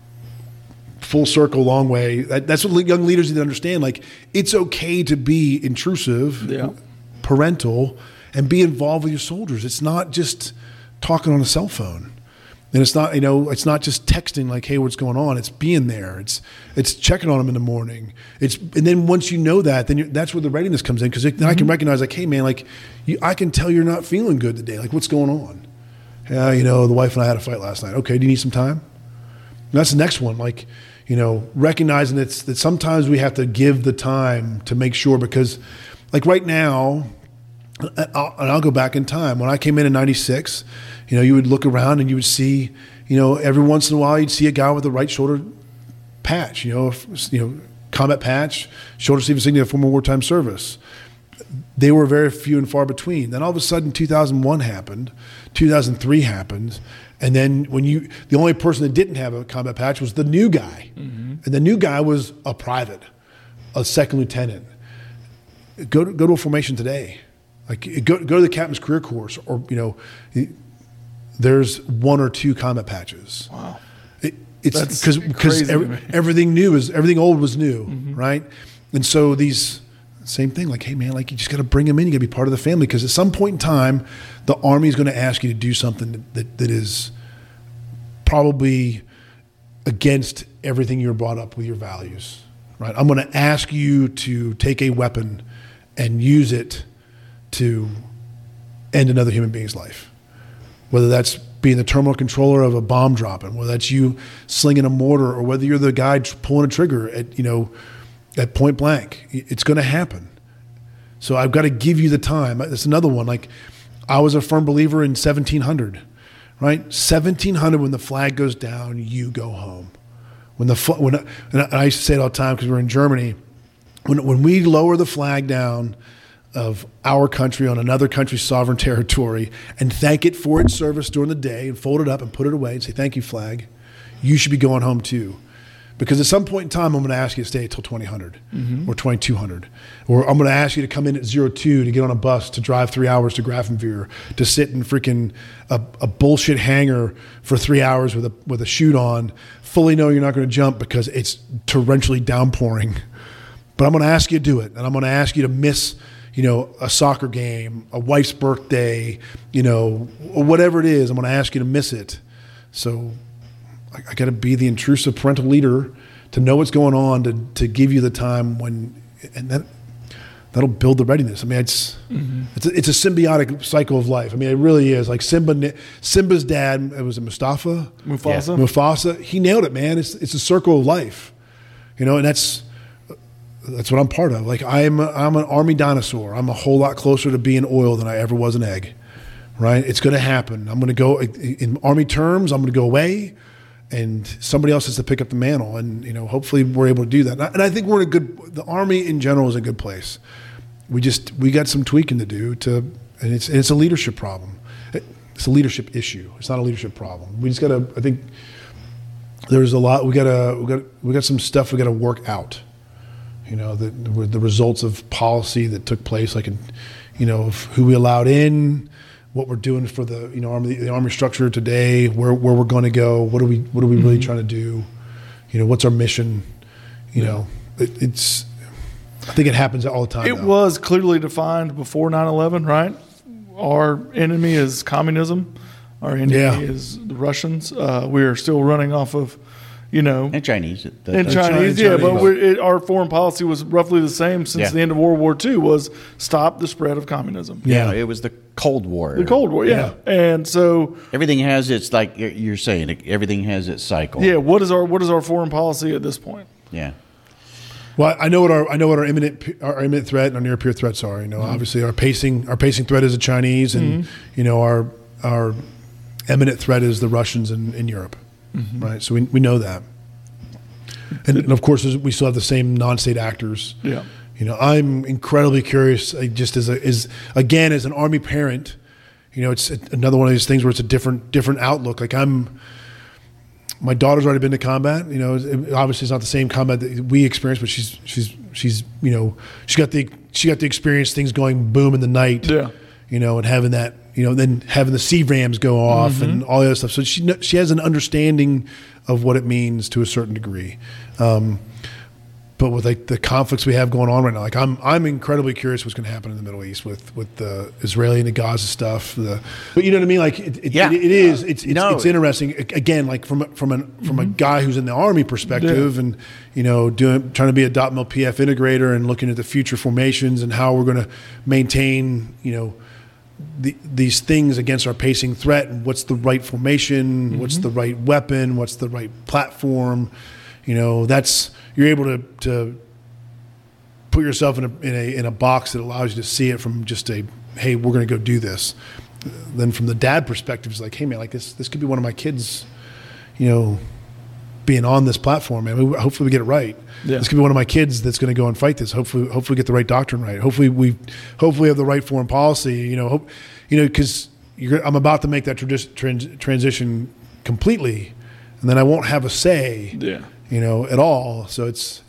Full circle, long way. That's what young leaders need to understand. Like, it's okay to be intrusive, parental, and be involved with your soldiers. It's not just talking on a cell phone, and it's not it's not just texting like, "Hey, what's going on?" It's being there. It's checking on them in the morning. And then once you know that, then that's where the readiness comes in, because then I can recognize like, "Hey, man, like I can tell you're not feeling good today. Like, what's going on?" Yeah, the wife and I had a fight last night. Okay, do you need some time? And that's the next one. Like. Recognizing that sometimes we have to give the time to make sure, because like right now, and I'll go back in time. When I came in '96, you would look around and you would see, every once in a while you'd see a guy with a right shoulder patch, combat patch, shoulder sleeve insignia, former wartime service. They were very few and far between. Then all of a sudden 2001 happened, 2003 happened. And then the only person that didn't have a combat patch was the new guy. Mm-hmm. And the new guy was a private, a second lieutenant. Go to a formation today. Like go to the captain's career course, or there's 1 or 2 combat patches. Wow. It's because everything old was new, right? And so these same thing, like, hey man, like you just got to bring them in. You got to be part of the family, because at some point in time, the Army is going to ask you to do something that is probably against everything you're brought up with your values, right? I'm going to ask you to take a weapon and use it to end another human being's life, whether that's being the terminal controller of a bomb dropping, whether that's you slinging a mortar, or whether you're the guy pulling a trigger at point blank. It's going to happen. So I've got to give you the time. That's another one. Like, I was a firm believer in 1700, right? 1700, when the flag goes down, you go home. And I used to say it all the time because we're in Germany. When we lower the flag down of our country on another country's sovereign territory and thank it for its service during the day and fold it up and put it away and say, thank you, flag, you should be going home too. Because at some point in time, I'm going to ask you to stay until 2000 or 2200. Or I'm going to ask you to come in at 02 to get on a bus to drive 3 hours to Grafenwehr, to sit in freaking a bullshit hangar for 3 hours with a chute on, fully knowing you're not going to jump because it's torrentially downpouring. But I'm going to ask you to do it. And I'm going to ask you to miss, a soccer game, a wife's birthday, whatever it is. I'm going to ask you to miss it. So I got to be the intrusive parental leader to know what's going on, to give you the time and that'll build the readiness. I mean, it's a symbiotic cycle of life. I mean, it really is. Like Simba's dad, was it Mustafa? Mufasa. Yeah. Mufasa. He nailed it, man. It's a circle of life, and that's what I'm part of. Like, I'm an army dinosaur. I'm a whole lot closer to being oil than I ever was an egg, right? It's going to happen. I'm going to go, in army terms, I'm going to go away, and somebody else has to pick up the mantle. And, hopefully we're able to do that. And I think the Army in general is a good place. We got some tweaking to do and it's a leadership problem. It's a leadership issue. It's not a leadership problem. We just got to, I think there's a lot, we got some stuff we got to work out. The results of policy that took place, like, of who we allowed in, what we're doing for the army structure today, where we're going to go, what are we really trying to do, what's our mission, it's. I think it happens all the time. It was clearly defined before 9/11, right? Our enemy is communism. Our enemy is the Russians. We are still running off of. And Chinese. Chinese, but our foreign policy was roughly the same since the end of World War II, was stop the spread of communism. Yeah, it was the Cold War. The Cold War, yeah. And so everything has its, like you're saying, everything has its cycle. Yeah, what is our foreign policy at this point? Yeah. Well, I know what our imminent threat and our near peer threats are. Obviously our pacing threat is the Chinese, and our imminent threat is the Russians in Europe. Right, so we know that, and of course we still have the same non-state actors. Yeah, I'm incredibly curious. Just as an Army parent, it's another one of these things where it's a different outlook. Like, my daughter's already been to combat. Obviously it's not the same combat that we experienced, but she's she got the experience, things going boom in the night. Yeah, and having that. Then having the CRAMs go off and all the other stuff. So she has an understanding of what it means to a certain degree. But with like the conflicts we have going on right now, like I'm incredibly curious what's going to happen in the Middle East with the Israeli and the Gaza stuff. But you know what I mean? Like it is. It's interesting. Again, like from a guy who's in the Army perspective, and trying to be a .mil PF integrator and looking at the future formations and how we're going to maintain these things against our pacing threat, and what's the right formation, what's the right weapon, what's the right platform. That's, you're able to put yourself in a box that allows you to see it from just hey, we're going to go do this. Then from the dad perspective, it's like, hey man, like this could be one of my kids, being on this platform, man. Hopefully we get it right. Yeah. This could be one of my kids that's going to go and fight this. Hopefully we get the right doctrine right. Hopefully we have the right foreign policy. Because I'm about to make that transition completely, and then I won't have a say. Yeah. At all. So it's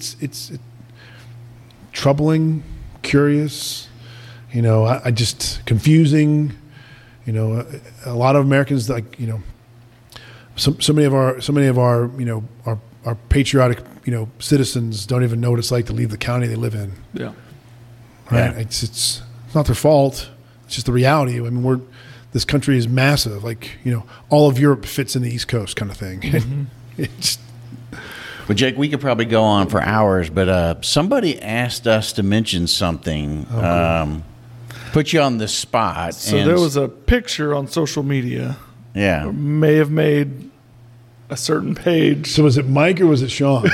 troubling, curious. I just confusing. A lot of Americans, like so many of our our patriotic citizens don't even know what it's like to leave the county they live in. Yeah. Right. Yeah. It's not their fault. It's just the reality. I mean, this country is massive. Like all of Europe fits in the East Coast, kind of thing. Well, Jake, we could probably go on for hours, but somebody asked us to mention something. Put you on the spot. So there was a picture on social media Yeah. may have made a certain page. So was it Mike or was it Sean?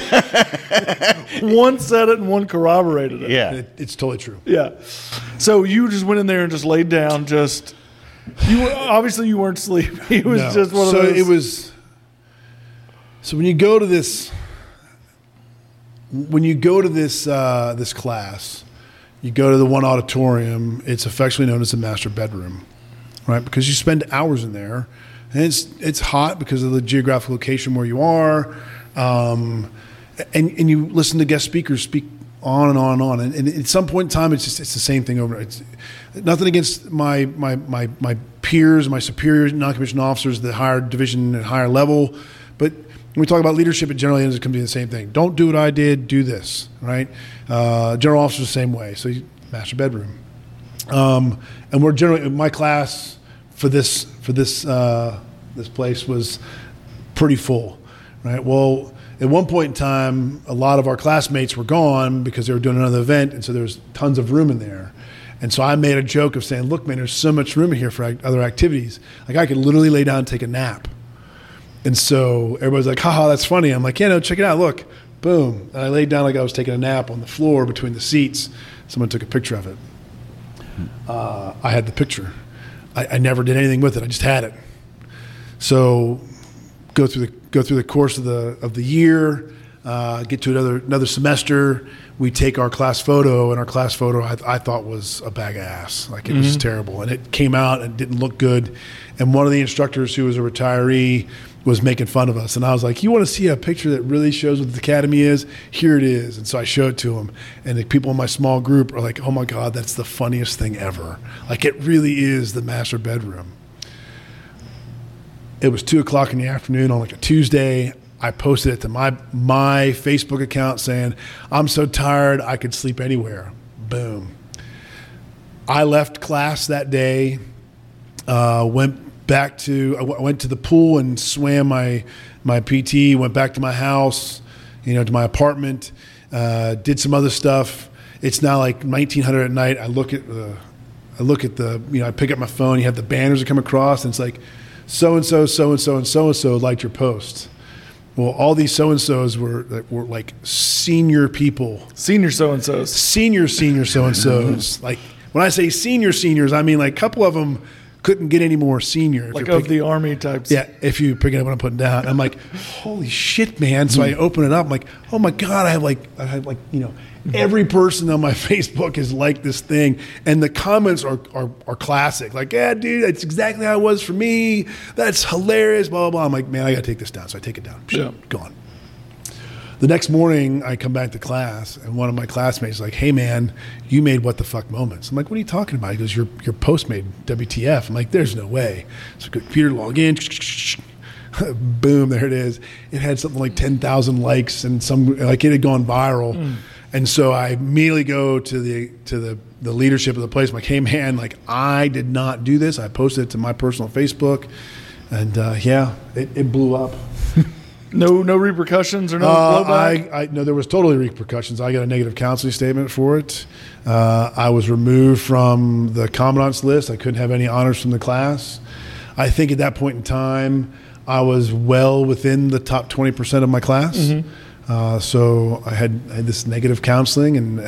One said it and one corroborated it. Yeah. It's totally true. Yeah. So you just went in there and just laid down. You were obviously you weren't sleeping. It was No. just one of so those. it was. So when you go to this this class, you go to the one auditorium. It's affectionately known as the master bedroom, right? Because you spend hours in there, and it's hot because of the geographic location where you are, and you listen to guest speakers speak on and on and on. And at some point in time, it's the same thing over. It's nothing against my peers, my superiors, non-commissioned officers, the higher division and higher level, but when we talk about leadership, it generally ends up being the same thing. Don't do what I did, do this, right? General officers the same way. So master bedroom. And we're generally, my class for this place was pretty full, right? Well, at one point in time, a lot of our classmates were gone because they were doing another event, and so there was tons of room in there. And so I made a joke of saying, look, man, there's so much room in here for other activities. Like I could literally lay down and take a nap. And so everybody's like, haha, that's funny. I'm like, yeah, no, check it out. Look, boom. And I laid down like I was taking a nap on the floor between the seats. Someone took a picture of it. I had the picture. I never did anything with it. I just had it. So go through the course of the year, get to another semester. We take our class photo, and our class photo I thought was a bag of ass. Like it was terrible, and it came out and didn't look good. And one of the instructors, who was a retiree, was making fun of us. And I was like, you want to see a picture that really shows what the academy is? Here it is. And so I showed it to him. And the people in my small group are like, oh my God, that's the funniest thing ever. Like it really is the master bedroom. It was 2:00 in the afternoon on like a Tuesday. I posted it to my Facebook account saying, I'm so tired, I could sleep anywhere. Boom. I left class that day, I went to the pool and swam my PT, went back to my house, to my apartment, did some other stuff. It's now like 1900 at night. I look at I pick up my phone, you have the banners that come across, and it's like, so-and-so, so-and-so, and so-and-so liked your post. Well, all these so-and-sos were like senior people. Senior so-and-sos. Senior so-and-sos. Like when I say seniors, I mean like a couple of them couldn't get any more senior. Like of the Army types. Yeah, if you pick it up what I'm putting down. I'm like, holy shit, man. So I open it up. I'm like, oh my God, I have every person on my Facebook is like this thing. And the comments are classic. Like, yeah, dude, that's exactly how it was for me. That's hilarious, blah, blah, blah. I'm like, man, I got to take this down. So I take it down. Yeah. Gone. The next morning, I come back to class, and one of my classmates is like, hey, man, you made what the fuck moments. I'm like, what are you talking about? He goes, your post made WTF. I'm like, there's no way. So computer log in. Boom, there it is. It had something like 10,000 likes, and it had gone viral. And so I immediately go to the leadership of the place. I'm like, hey, man, like I did not do this. I posted it to my personal Facebook, and it blew up. No repercussions or no blowback? No, there was totally repercussions. I got a negative counseling statement for it. I was removed from the commandant's list. I couldn't have any honors from the class. I think at that point in time, I was well within the top 20% of my class. So I had this negative counseling, and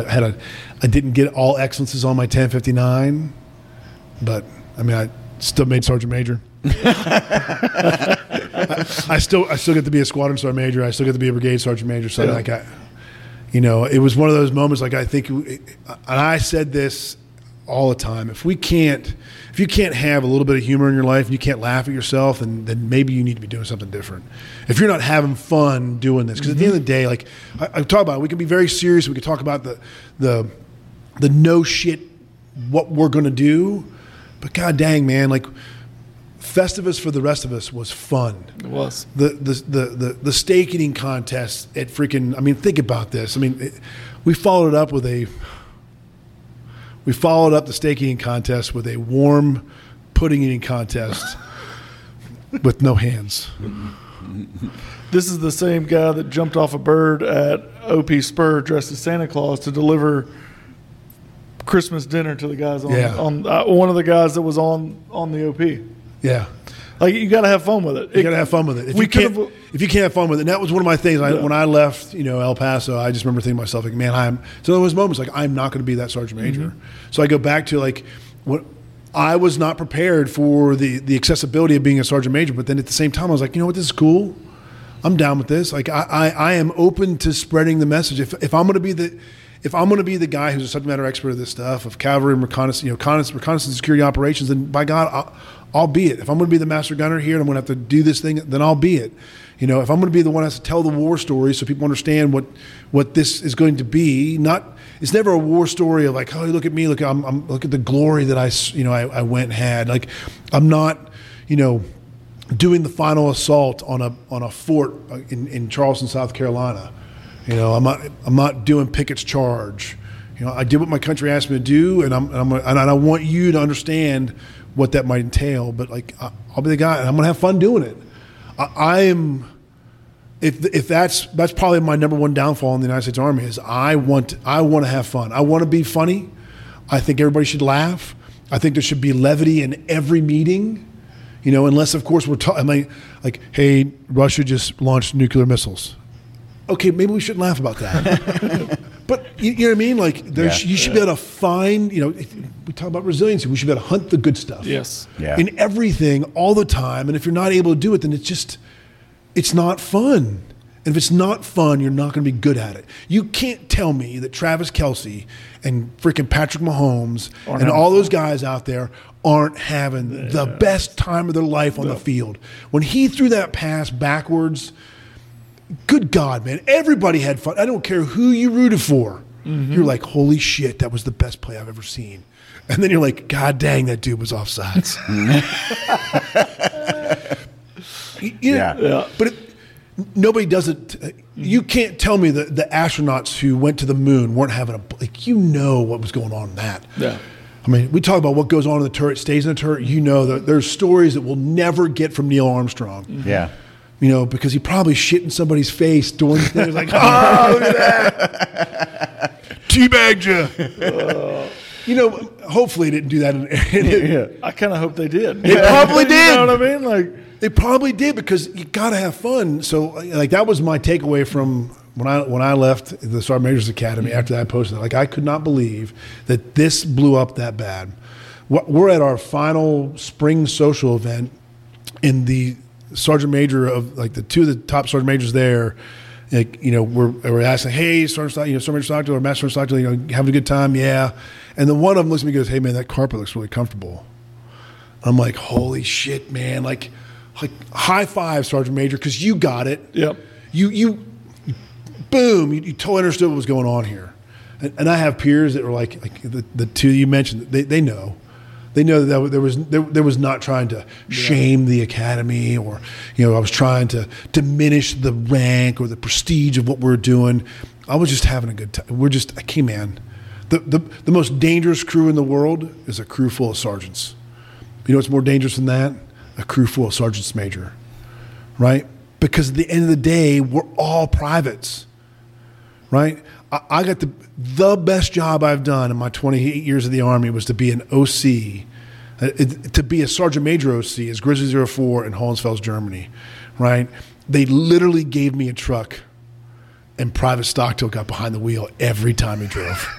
I didn't get all excellences on my 1059, but I mean, I still made Sergeant Major. I still get to be a squadron sergeant major. I still get to be a brigade sergeant major. So it was one of those moments. Like I think, and I said this all the time. If you can't have a little bit of humor in your life, and you can't laugh at yourself, then maybe you need to be doing something different. If you're not having fun doing this, because at the end of the day, like I talk about, we can be very serious. We can talk about the no shit what we're going to do, but god dang, man, like. Festivus for the rest of us was fun. It was. The steak eating contest at freaking, I mean, think about this. I mean, we followed up the steak eating contest with a warm pudding eating contest with no hands. This is the same guy that jumped off a bird at OP Spur dressed as Santa Claus to deliver Christmas dinner to the guys on one of the guys that was on the OP. Yeah. Like you got to have fun with it. You got to have fun with it. If you can't have fun with it, and that was one of my things. When I left, El Paso, I just remember thinking to myself, like, man, it's one of those moments, like, I'm not going to be that sergeant major. Mm-hmm. So I go back to, like, what I was not prepared for the accessibility of being a sergeant major. But then at the same time, I was like, you know what, this is cool. I'm down with this. Like, I am open to spreading the message. If I'm going to be the guy who's a subject matter expert of this stuff, of cavalry and reconnaissance, reconnaissance security operations, then by God, I'll be it. If I'm going to be the master gunner here and I'm going to have to do this thing, then I'll be it. If I'm going to be the one that has to tell the war story so people understand what this is going to be, it's never a war story of like, oh, look at me, look at the glory that I went and had. Like, I'm not, doing the final assault on a fort in Charleston, South Carolina. I'm not doing Pickett's charge. I did what my country asked me to do, and I want you to understand what that might entail. But like, I'll be the guy, and I'm gonna have fun doing it. I am. If that's probably my number one downfall in the United States Army is I want to have fun. I want to be funny. I think everybody should laugh. I think there should be levity in every meeting. Unless of course we're talking like, hey, Russia just launched nuclear missiles. Okay, maybe we shouldn't laugh about that. But you know what I mean? Like, you should be able to find, if we talk about resiliency, we should be able to hunt the good stuff. Yes. Yeah. In everything, all the time. And if you're not able to do it, then it's not fun. And if it's not fun, you're not going to be good at it. You can't tell me that Travis Kelce and freaking Patrick Mahomes and all those guys out there aren't having the best time of their life on the field. When he threw that pass backwards, good God, man, everybody had fun. I don't care who you rooted for. Mm-hmm. You're like, holy shit, that was the best play I've ever seen. And then you're like, God dang, that dude was offsides. But nobody does it. You can't tell me that the astronauts who went to the moon weren't having what was going on in that. Yeah. I mean, we talk about what goes on in the turret stays in the turret. That there's stories that we'll never get from Neil Armstrong. Mm-hmm. Yeah. Because he probably shit in somebody's face during things like, oh, look at that. Teabagged you. Hopefully he didn't do that. I kind of hope they did. They probably did. You know what I mean? Like, they probably did, because you got to have fun. So, like, that was my takeaway from when I left the Sergeant Major's Academy after that posted. Like, I could not believe that this blew up that bad. We're at our final spring social event in the sergeant major of like the two of the top sergeant majors there, we're asking, hey, Sergeant Major Stockdale or Master Sergeant Stockdale, having a good time? Yeah. And then one of them looks at me and goes, hey man, that carpet looks really comfortable. I'm like, holy shit, man. Like high five, Sergeant Major, because you got it. Yep. You boom, you totally understood what was going on here. And I have peers that were like the two you mentioned, they know. They know that there was not trying to shame the academy, or I was trying to diminish the rank or the prestige of what we're doing. I was just having a good time. Man. The most dangerous crew in the world is a crew full of sergeants. You know what's more dangerous than that? A crew full of sergeants major, right? Because at the end of the day, we're all privates, right? I got the best job I've done in my 28 years of the Army was to be an OC, to be a Sergeant Major OC as Grizzly 04 in Hohenfels, Germany, right? They literally gave me a truck, and Private Stockdale got behind the wheel every time he drove.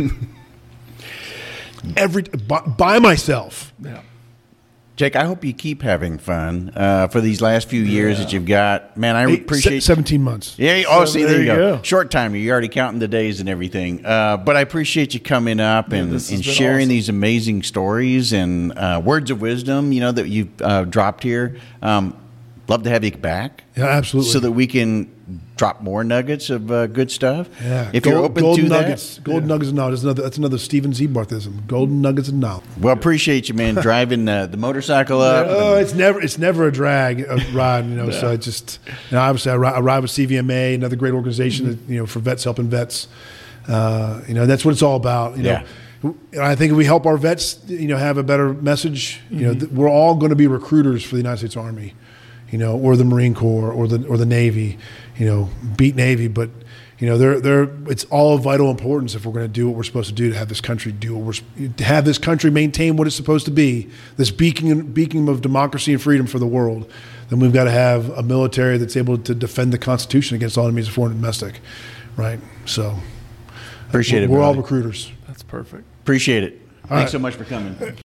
By myself. Yeah. Jake, I hope you keep having fun for these last few years that you've got. Man, I appreciate 17 months. Yeah. Oh, see, there you go. Short time. You're already counting the days and everything. But I appreciate you coming up and sharing these amazing stories and words of wisdom, that you've dropped here. Love to have you back. Yeah, absolutely. So that we can drop more nuggets of good stuff. Yeah. If you're open golden to nuggets. that. Golden nuggets of knowledge. That's another Steven Zebarthism. Golden nuggets of knowledge. Well, appreciate you, man, driving the motorcycle up. Oh, it's never a drag ride, So I just, obviously I ride with CVMA, another great organization, for vets helping vets. That's what it's all about. And I think if we help our vets, have a better message, we're all going to be recruiters for the United States Army, or the Marine Corps or the Navy, beat Navy, but You know, it's all of vital importance if we're going to do what we're supposed to do to have this country to have this country maintain what it's supposed to be, this beacon of democracy and freedom for the world. Then we've got to have a military that's able to defend the Constitution against all enemies of foreign and domestic, right? So Appreciate it. We're all brother. recruiters. That's perfect. Appreciate it. Thanks right. so much for coming.